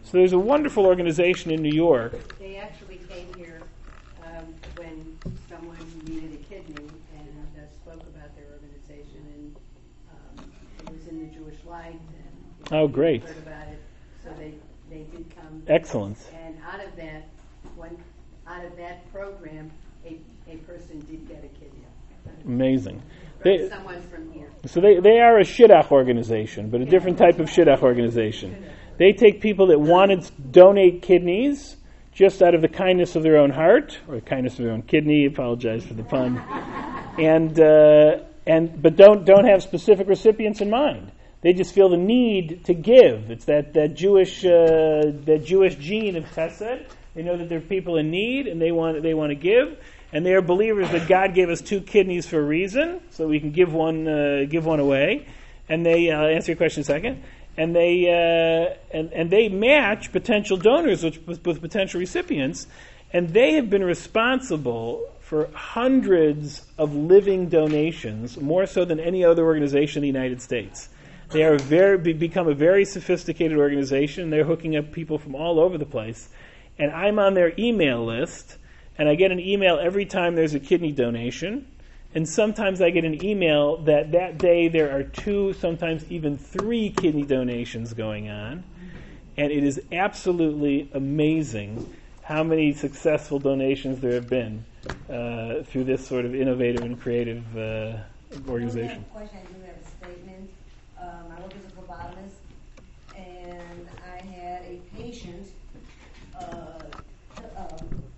So there's a wonderful organization in New York. They actually came here um, when someone needed a kidney and uh, spoke about their organization, and um, it was in the Jewish Light. And Oh, great. Heard about it, so they, they did come. Excellent. And out of that, one out of that program, a, a person did get a kidney. Amazing. From They, someone from here. so they, they are a shidduch organization, but a different type of shidduch organization. They take people that wanted to donate kidneys just out of the kindness of their own heart, or the kindness of their own kidney, apologize for the pun, and uh, and but don't don't have specific recipients in mind. They just feel the need to give. It's that, that Jewish uh, that Jewish gene of chesed. They know that there are people in need, and they want they want to give. And they are believers that God gave us two kidneys for a reason, so we can give one uh, give one away. And they uh, answer your question in a second. And they uh, and and they match potential donors with, with, with potential recipients, and they have been responsible for hundreds of living donations, more so than any other organization in the United States. They are very be, become a very sophisticated organization. They're hooking up people from all over the place, and I'm on their email list. And I get an email every time there's a kidney donation. And sometimes I get an email that that day there are two, sometimes even three kidney donations going on. And it is absolutely amazing how many successful donations there have been uh, through this sort of innovative and creative uh, organization. I have a question. I do have a statement. Um, I work as a phlebotomist, and I had a patient uh, uh,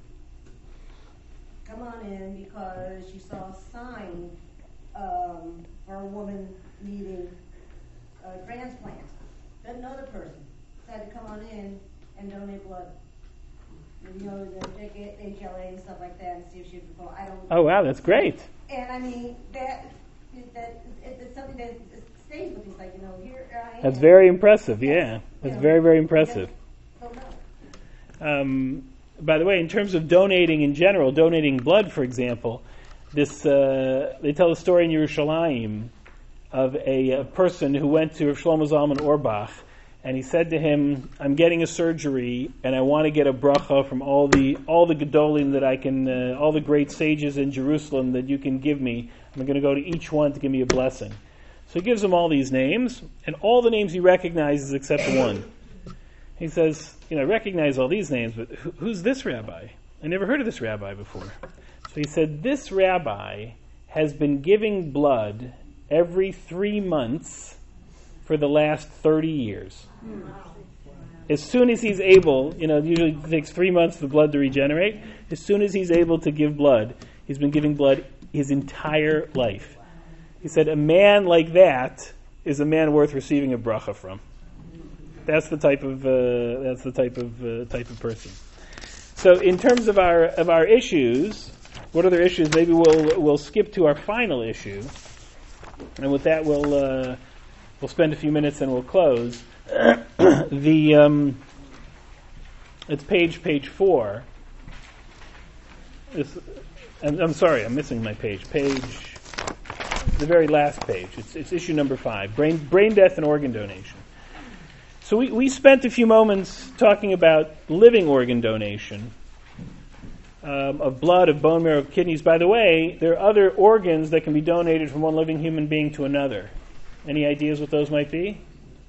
come on in because she saw a sign um, for a woman needing a transplant. Doesn't know the person. Decided to come on in and donate blood. And, you know, the H L A and stuff like that, and see if she would go. I don't. Oh wow, that's great. And I mean that that it's something that stays with me. It's like, you know, here I am. That's very impressive. Yeah, that's very very impressive. Don't know. Um, By the way, in terms of donating in general, donating blood, for example, this uh, they tell a story in Yerushalayim of a, a person who went to Shlomo Zalman Auerbach, and he said to him, "I'm getting a surgery, and I want to get a bracha from all the all the gedolim that I can, uh, all the great sages in Jerusalem that you can give me. I'm going to go to each one to give me a blessing." So he gives him all these names, and all the names he recognizes except one. He says, you know, I recognize all these names, but who, who's this rabbi? I never heard of this rabbi before. So he said, this rabbi has been giving blood every three months for the last thirty years. As soon as he's able, you know, it usually takes three months for the blood to regenerate. As soon as he's able to give blood, he's been giving blood his entire life. He said, a man like that is a man worth receiving a bracha from. That's the type of uh, that's the type of uh, type of person. So, in terms of our of our issues, what other issues? Maybe we'll we'll skip to our final issue, and with that we'll uh, we'll spend a few minutes and we'll close. the um, it's page page four. It's, I'm, I'm sorry, I'm missing my page. Page the very last page. It's it's issue number five. Brain brain death and organ donation. So we, we spent a few moments talking about living organ donation, um, of blood, of bone marrow, of kidneys. By the way, there are other organs that can be donated from one living human being to another. Any ideas what those might be?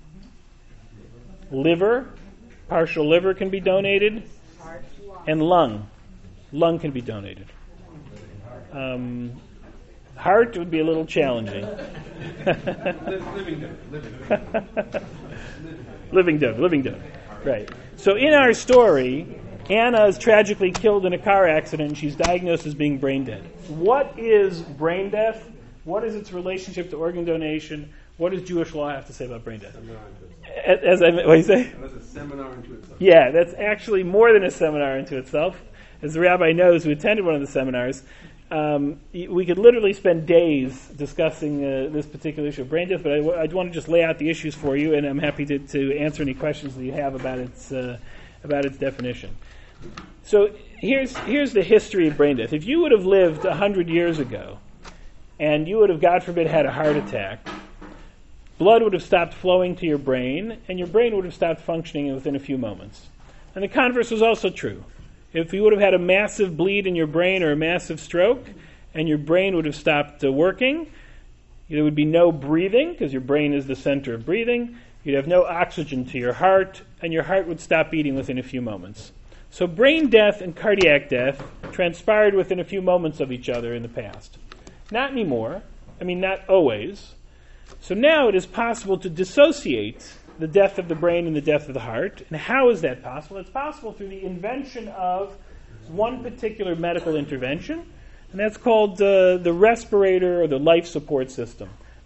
Liver, partial liver can be donated, and lung. Lung can be donated. Um, heart would be a little challenging. Living donor. Living donor. Living donor, living donor. Right. So in our story, Anna is tragically killed in a car accident and she's diagnosed as being brain dead. What is brain death? What is its relationship to organ donation? What does Jewish law have to say about brain death? As I, what do you say? That's a seminar into itself. Yeah, that's actually more than a seminar into itself. As the rabbi knows who attended one of the seminars, Um, we could literally spend days discussing uh, this particular issue of brain death, but I, w- I want to just lay out the issues for you, and I'm happy to, to answer any questions that you have about its uh, about its definition. So here's here's the history of brain death. If you would have lived a hundred years ago, and you would have, God forbid, had a heart attack, blood would have stopped flowing to your brain, and your brain would have stopped functioning within a few moments. And the converse was also true. If you would have had a massive bleed in your brain or a massive stroke, and your brain would have stopped uh, working, there would be no breathing, because your brain is the center of breathing. You'd have no oxygen to your heart, and your heart would stop beating within a few moments. So brain death and cardiac death transpired within a few moments of each other in the past. Not anymore. I mean, not always. So now it is possible to dissociate the death of the brain and the death of the heart. And how is that possible? It's possible through the invention of one particular medical intervention, and that's called uh, the respirator or the life support system.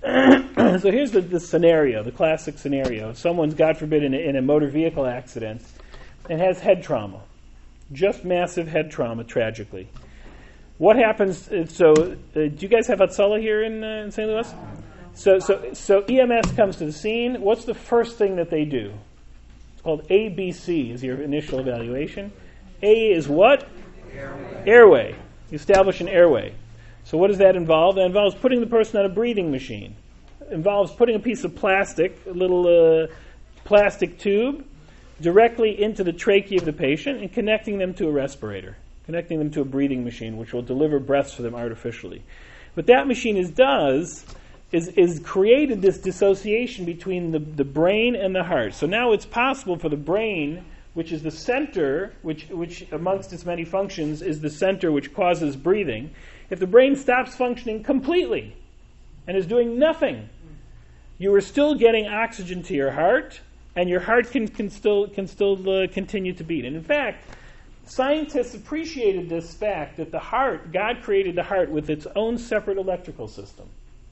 So here's the, the scenario, the classic scenario. Someone's, God forbid, in a, in a motor vehicle accident and has head trauma, just massive head trauma, tragically. What happens? Uh, so, uh, do you guys have Hatzalah here in, uh, in Saint Louis? So, so, so E M S comes to the scene. What's the first thing that they do? It's called A B C is your initial evaluation. A is what? Airway. Airway. You establish an airway. So what does that involve? That involves putting the person on a breathing machine. It involves putting a piece of plastic, a little uh, plastic tube, directly into the trachea of the patient and connecting them to a respirator, connecting them to a breathing machine, which will deliver breaths for them artificially. What that machine is, does is, is created this dissociation between the, the brain and the heart. So now it's possible for the brain, which is the center, which, which amongst its many functions is the center which causes breathing. If the brain stops functioning completely and is doing nothing, you are still getting oxygen to your heart, and your heart can, can still, can still uh, continue to beat. And in fact, scientists appreciated this fact that the heart, God created the heart with its own separate electrical system.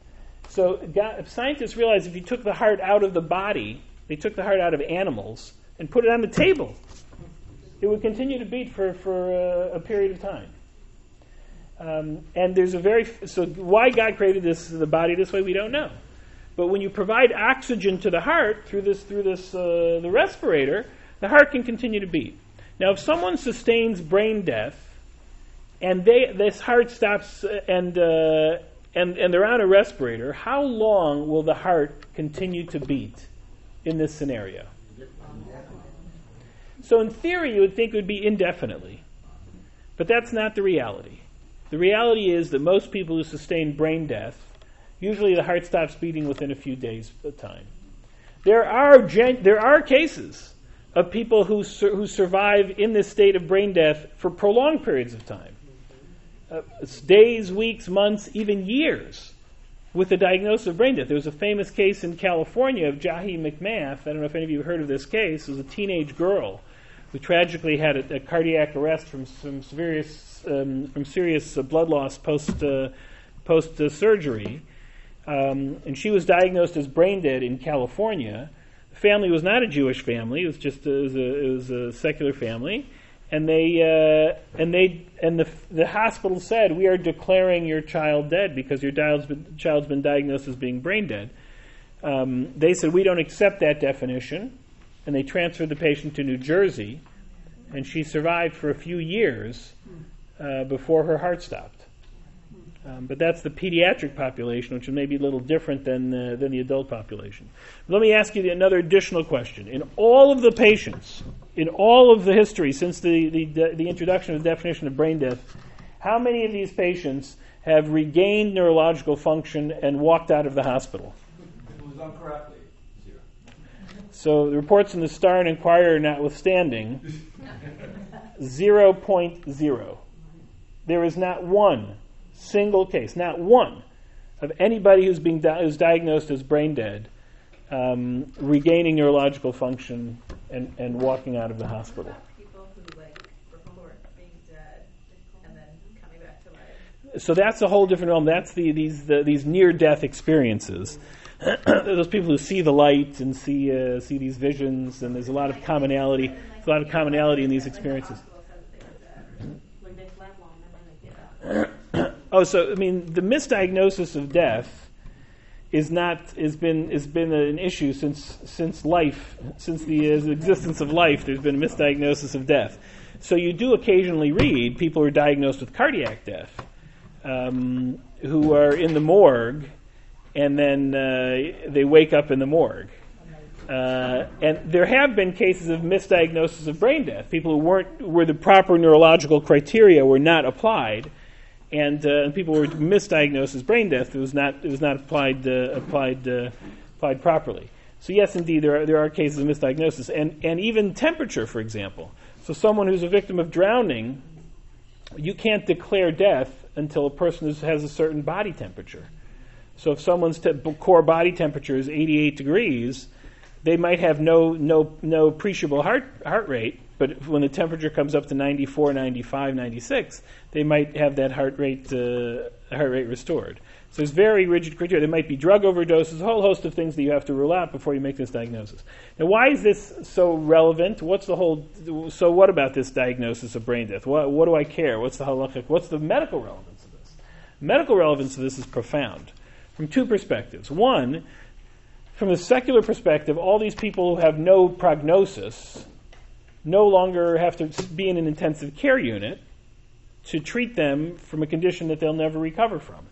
So God, scientists realized if you took the heart out of the body, they took the heart out of animals, and put it on the table, it would continue to beat for, for uh, a period of time. Um, and there's a very, so why God created this, the body this way, we don't know. But when you provide oxygen to the heart through this, through this, uh, the respirator, the heart can continue to beat. Now, if someone sustains brain death, and they, this heart stops, uh, and, uh, and, and they're on a respirator, how long will the heart continue to beat in this scenario? So in theory, you would think it would be indefinitely. But that's not the reality. The reality is that most people who sustain brain death, usually the heart stops beating within a few days of time. There are gen- there are cases of people who sur- who survive in this state of brain death for prolonged periods of time. Uh, it's days, weeks, months, even years with the diagnosis of brain death. There was a famous case in California of Jahi McMath. I don't know if any of you have heard of this case. It was a teenage girl who tragically had a, a cardiac arrest from some serious, um, from serious uh, blood loss post uh, post uh, surgery, um, and she was diagnosed as brain dead in California. The family was not a Jewish family; it was just a, it was a, it was a secular family, and they uh, and they and the the hospital said, "We are declaring your child dead because your child's been, child's been diagnosed as being brain dead." Um, they said, "We don't accept that definition." And they transferred the patient to New Jersey, and she survived for a few years uh, before her heart stopped. Um, but that's the pediatric population, which may be a little different than uh, than the adult population. Let me ask you another additional question. In all of the patients, in all of the history since the, the, the introduction of the definition of brain death, how many of these patients have regained neurological function and walked out of the hospital? It was done correctly. So the reports in the Star and Inquirer notwithstanding, zero point zero. There is not one single case, not one, of anybody who's being di- who's diagnosed as brain dead, um, regaining neurological function and, and walking out of the hospital. People who like report being dead and then coming back to life. So that's a whole different realm. That's the these the, these near-death experiences. Those people who see the light and see uh, see these visions, and there's a lot of commonality. There's a lot of commonality in these experiences. Oh, so I mean, the misdiagnosis of death is not has been has been an issue since since life, since the uh, existence of life. There's been a misdiagnosis of death. So you do occasionally read people who are diagnosed with cardiac death, um, who are in the morgue. and then uh, they wake up in the morgue. Uh, and there have been cases of misdiagnosis of brain death. People who weren't, where the proper neurological criteria were not applied, and, uh, and people were misdiagnosed as brain death. It was not, it was not applied, uh, applied, uh, applied properly. So yes, indeed, there are there are cases of misdiagnosis, and and even temperature, for example. So someone who's a victim of drowning, you can't declare death until a person is, has a certain body temperature. So if someone's te- core body temperature is eighty-eight degrees, they might have no no no appreciable heart heart rate, but when the temperature comes up to ninety-four, ninety-five, ninety-six, they might have that heart rate uh, heart rate restored. So there's very rigid criteria. There might be drug overdoses, a whole host of things that you have to rule out before you make this diagnosis. Now, why is this so relevant? What's the whole? So what about this diagnosis of brain death? What, what do I care? What's the halachic? What's the medical relevance of this? Medical relevance of this is profound from two perspectives. One, from the secular perspective, all these people who have no prognosis no longer have to be in an intensive care unit to treat them from a condition that they'll never recover from.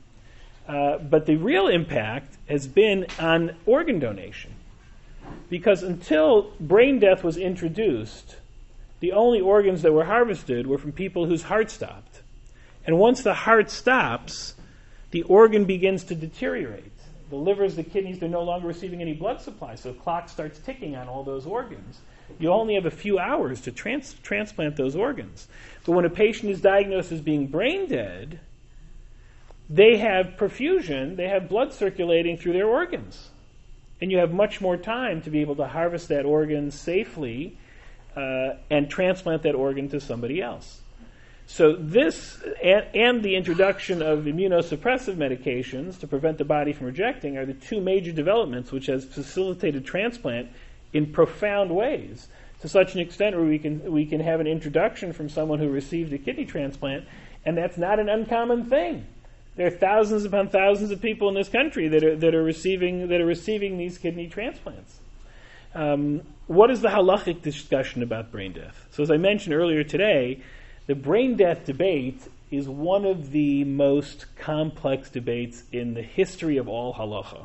Uh, but the real impact has been on organ donation. Because until brain death was introduced, the only organs that were harvested were from people whose heart stopped. And once the heart stops, the organ begins to deteriorate. The livers, the kidneys, they're no longer receiving any blood supply, so the clock starts ticking on all those organs. You only have a few hours to trans- transplant those organs. But when a patient is diagnosed as being brain dead, they have perfusion, they have blood circulating through their organs. And you have much more time to be able to harvest that organ safely uh, and transplant that organ to somebody else. So this, and, and the introduction of immunosuppressive medications to prevent the body from rejecting, are the two major developments which has facilitated transplant in profound ways, to such an extent where we can we can have an introduction from someone who received a kidney transplant, and that's not an uncommon thing. There are thousands upon thousands of people in this country that are that are receiving that are receiving these kidney transplants. Um, what is the halachic discussion about brain death? So as I mentioned earlier today, the brain death debate is one of the most complex debates in the history of all halacha.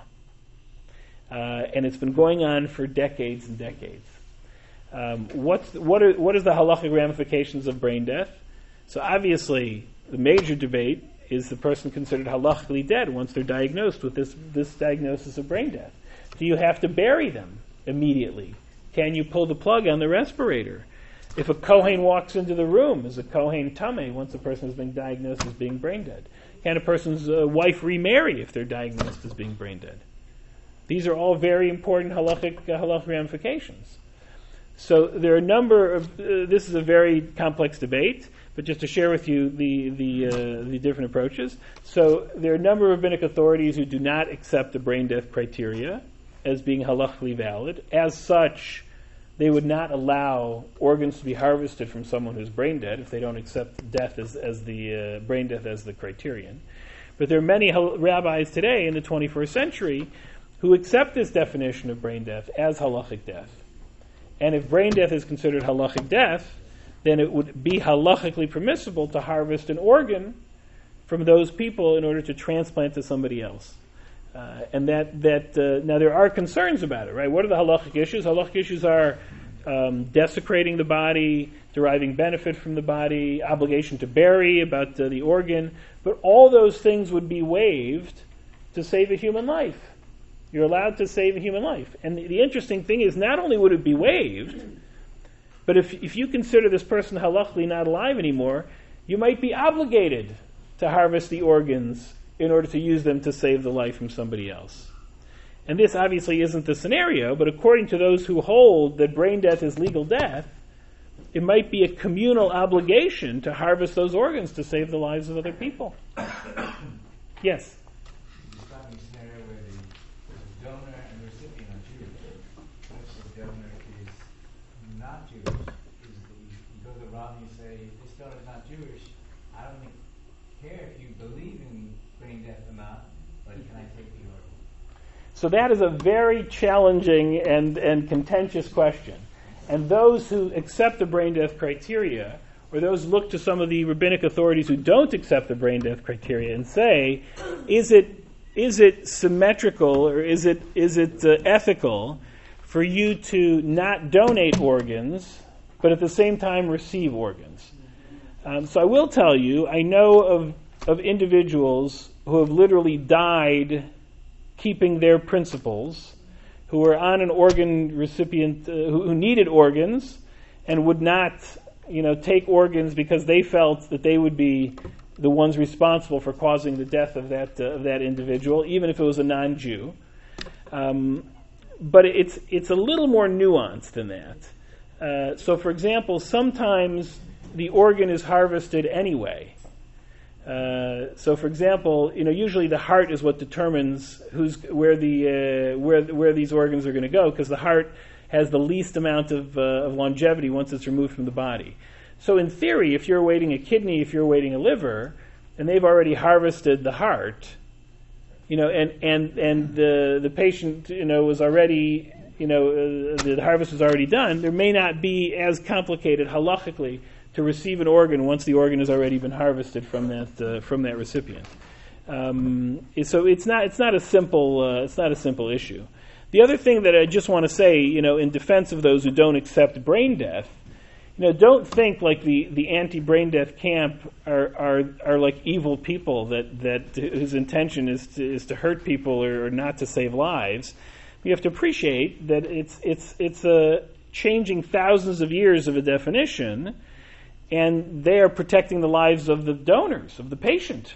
Uh, and it's been going on for decades and decades. Um, what's, what, are, what is the halachic ramifications of brain death? So obviously, the major debate is the person considered halachically dead once they're diagnosed with this, this diagnosis of brain death. Do you have to bury them immediately? Can you pull the plug on the respirator? If a Kohen walks into the room, is a Kohen tameh once a person has been diagnosed as being brain dead? Can a person's uh, wife remarry if they're diagnosed as being brain dead? These are all very important halachic, uh, halachic ramifications. So there are a number of, uh, this is a very complex debate, but just to share with you the the, uh, the different approaches. So there are a number of rabbinic authorities who do not accept the brain death criteria as being halachically valid. As such, they would not allow organs to be harvested from someone who's brain dead if they don't accept death as, as the uh, brain death as the criterion. But there are many hal- rabbis today in the twenty-first century who accept this definition of brain death as halachic death. And if brain death is considered halachic death, then it would be halachically permissible to harvest an organ from those people in order to transplant to somebody else. Uh, and that, that uh, now there are concerns about it, right? What are the halachic issues? Halachic issues are um, desecrating the body, deriving benefit from the body, obligation to bury, about uh, the organ. But all those things would be waived to save a human life. You're allowed to save a human life. And the, the interesting thing is, not only would it be waived, but if if you consider this person halachically not alive anymore, you might be obligated to harvest the organs in order to use them to save the life from somebody else. And this obviously isn't the scenario, but according to those who hold that brain death is legal death, it might be a communal obligation to harvest those organs to save the lives of other people. Yes? So that is a very challenging and, and contentious question. And those who accept the brain death criteria, or those look to some of the rabbinic authorities who don't accept the brain death criteria and say, is it is it symmetrical or is it is it uh, ethical for you to not donate organs, but at the same time receive organs? Um, so I will tell you, I know of of individuals who have literally died keeping their principles, who were on an organ recipient, uh, who, who needed organs, and would not, you know, take organs because they felt that they would be the ones responsible for causing the death of that uh, of that individual, even if it was a non-Jew. Um, but it's it's a little more nuanced than that. Uh, so, for example, sometimes the organ is harvested anyway. Uh, so, for example, you know, usually the heart is what determines who's where the uh, where where these organs are going to go, because the heart has the least amount of, uh, of longevity once it's removed from the body. So, in theory, if you're awaiting a kidney, if you're awaiting a liver, and they've already harvested the heart, you know, and and and the the patient, you know, was already, you know, uh, the harvest was already done, there may not be as complicated halachically to receive an organ once the organ has already been harvested from that uh, from that recipient. Um, so it's not it's not a simple uh, it's not a simple issue. The other thing that I just want to say, you know, in defense of those who don't accept brain death, you know, don't think like the, the anti-brain death camp are, are are like evil people that, that whose intention is to is to hurt people or, or not to save lives. You have to appreciate that it's it's it's a changing thousands of years of a definition. And they are protecting the lives of the donors, of the patient.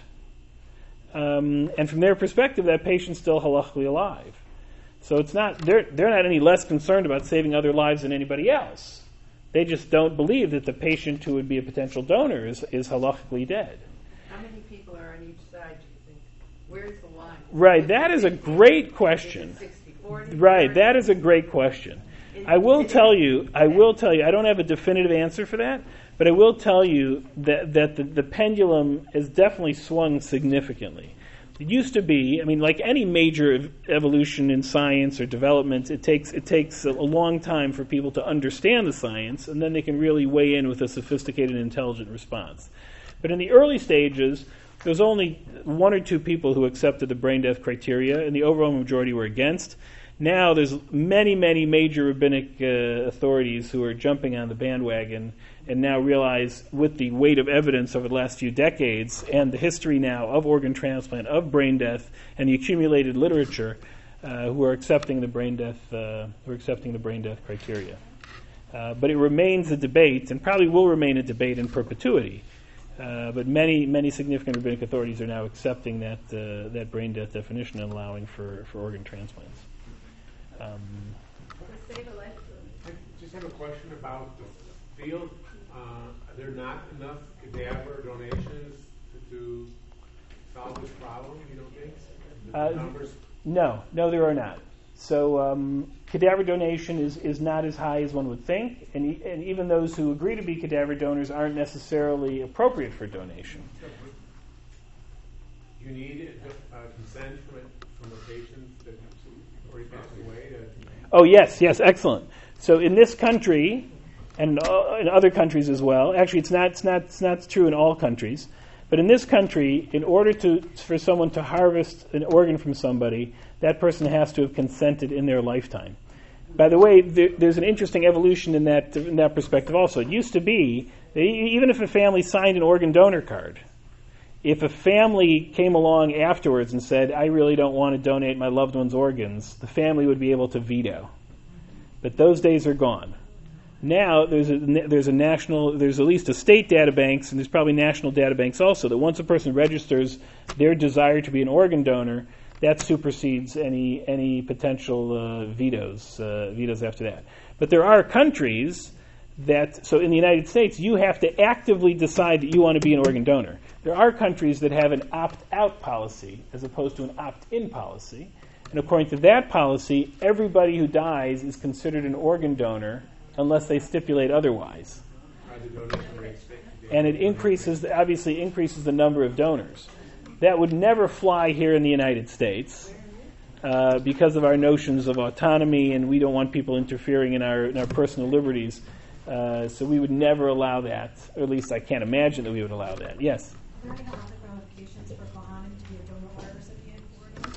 Um, and from their perspective, that patient's still halachically alive. So it's not they're they're not any less concerned about saving other lives than anybody else. They just don't believe that the patient who would be a potential donor is, is halachically dead. How many people are on each side, do you think? Where's the line? Right, that is a great question. sixty forty? Right, that is a great question. I will tell you, I will tell you, I don't have a definitive answer for that, but I will tell you that, that the, the pendulum has definitely swung significantly. It used to be, I mean, like any major ev- evolution in science or development, it takes it takes a, a long time for people to understand the science, and then they can really weigh in with a sophisticated and intelligent response. But in the early stages, there was only one or two people who accepted the brain death criteria, and the overwhelming majority were against. Now there's many, many major rabbinic uh, authorities who are jumping on the bandwagon and now realize, with the weight of evidence over the last few decades and the history now of organ transplant, of brain death, and the accumulated literature, uh, who are accepting the brain death, uh, who are accepting the brain death criteria. Uh, but it remains a debate, and probably will remain a debate in perpetuity. Uh, but many, many significant rabbinic authorities are now accepting that uh, that brain death definition and allowing for, for organ transplants. Um, Save a life. I just have a question about the field. Uh, are there not enough cadaver donations to, to solve this problem, you don't think? The uh, numbers? No, no, there are not. So um, cadaver donation is, is not as high as one would think, and, e- and even those who agree to be cadaver donors aren't necessarily appropriate for donation. You need uh, consent from, it, from a patient that already passed away? To oh, yes, yes, excellent. So in this country, and uh, in other countries as well, actually it's not, it's not, it's not true in all countries, but in this country, in order to for someone to harvest an organ from somebody, that person has to have consented in their lifetime. By the way, there, there's an interesting evolution in that in that perspective also. It used to be that even if a family signed an organ donor card, if a family came along afterwards and said, I really don't want to donate my loved one's organs, the family would be able to veto. But those days are gone. Now there's a, there's a national, there's at least a state databanks, and there's probably national databanks also, that once a person registers their desire to be an organ donor, that supersedes any any potential uh, vetoes uh, vetoes after that. But there are countries that, so in the United States, you have to actively decide that you want to be an organ donor. There are countries that have an opt-out policy as opposed to an opt-in policy. And according to that policy, everybody who dies is considered an organ donor unless they stipulate otherwise. And it increases, obviously increases the number of donors. That would never fly here in the United States uh, because of our notions of autonomy, and we don't want people interfering in our, in our personal liberties. Uh, so we would never allow that, or at least I can't imagine that we would allow that. Yes? Are there any other qualifications for Kohanim to be a donor water recipient for organs?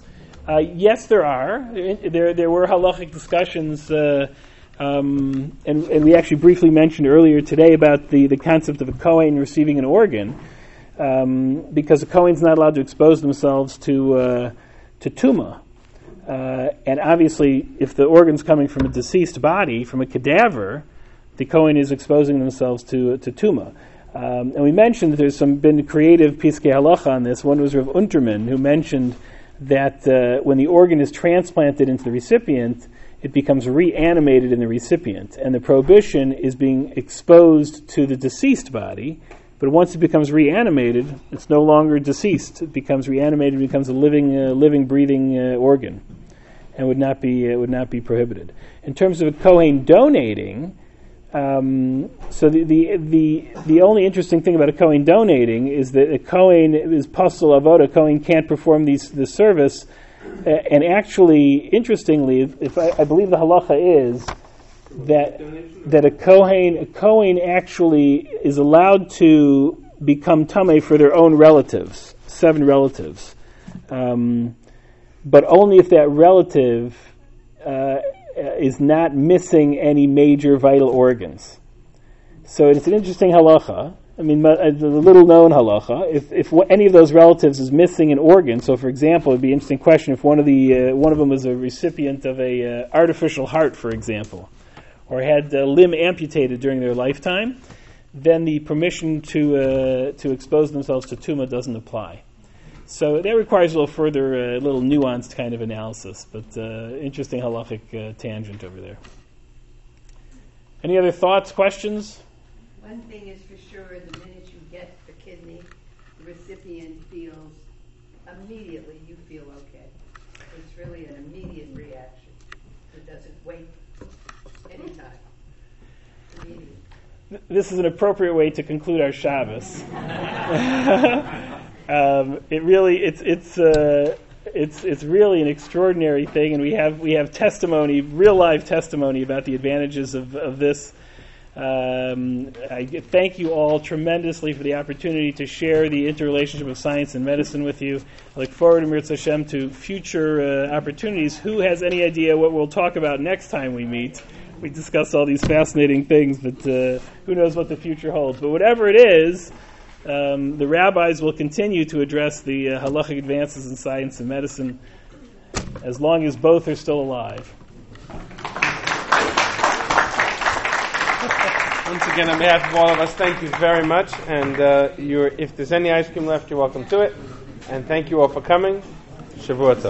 Uh, yes, there are. There there were halachic discussions, uh, um, and, and we actually briefly mentioned earlier today about the, the concept of a Kohen receiving an organ, um, because a Kohen's not allowed to expose themselves to uh, to Tumah. Uh, and obviously, if the organ's coming from a deceased body, from a cadaver, the Kohen is exposing themselves to to Tumah. Um, and we mentioned that there's some been creative Piskei Halacha on this. One was Rav Unterman, who mentioned that uh, when the organ is transplanted into the recipient, it becomes reanimated in the recipient. And the prohibition is being exposed to the deceased body, but once it becomes reanimated, it's no longer deceased. It becomes reanimated, it becomes a living, uh, living, breathing uh, organ, and would not be uh, would not be prohibited. In terms of a Kohen donating, Um, so the, the the the only interesting thing about a Kohen donating is that a Kohen is pasul avoda. A Kohen can't perform these the service, uh, and actually, interestingly, if, if I, I believe the halacha is that that a Kohen a Kohen actually is allowed to become tamei for their own relatives, seven relatives, um, but only if that relative Uh, is not missing any major vital organs. So it's an interesting halacha. I mean, a little known halacha. If if any of those relatives is missing an organ, so for example, it'd be an interesting question if one of the uh, one of them was a recipient of a uh, artificial heart, for example, or had a limb amputated during their lifetime, then the permission to uh, to expose themselves to tumah doesn't apply. So that requires a little further, a uh, little nuanced kind of analysis, but uh, interesting halachic uh, tangent over there. Any other thoughts, questions? One thing is for sure, the minute you get the kidney, the recipient feels, immediately you feel okay. It's really an immediate reaction. It doesn't wait any time. Immediate. This is an appropriate way to conclude our Shabbos. Um, it really, it's it's uh, it's it's really an extraordinary thing, and we have we have testimony, real live testimony about the advantages of of this. Um, I thank you all tremendously for the opportunity to share the interrelationship of science and medicine with you. I look forward, Mirz Hashem, to future uh, opportunities. Who has any idea what we'll talk about next time we meet? We discuss all these fascinating things, but uh, who knows what the future holds? But whatever it is. Um, the rabbis will continue to address the uh, halachic advances in science and medicine as long as both are still alive. Once again, on behalf of all of us, thank you very much. And uh, you're, if there's any ice cream left, you're welcome to it. And thank you all for coming. Shavua tov.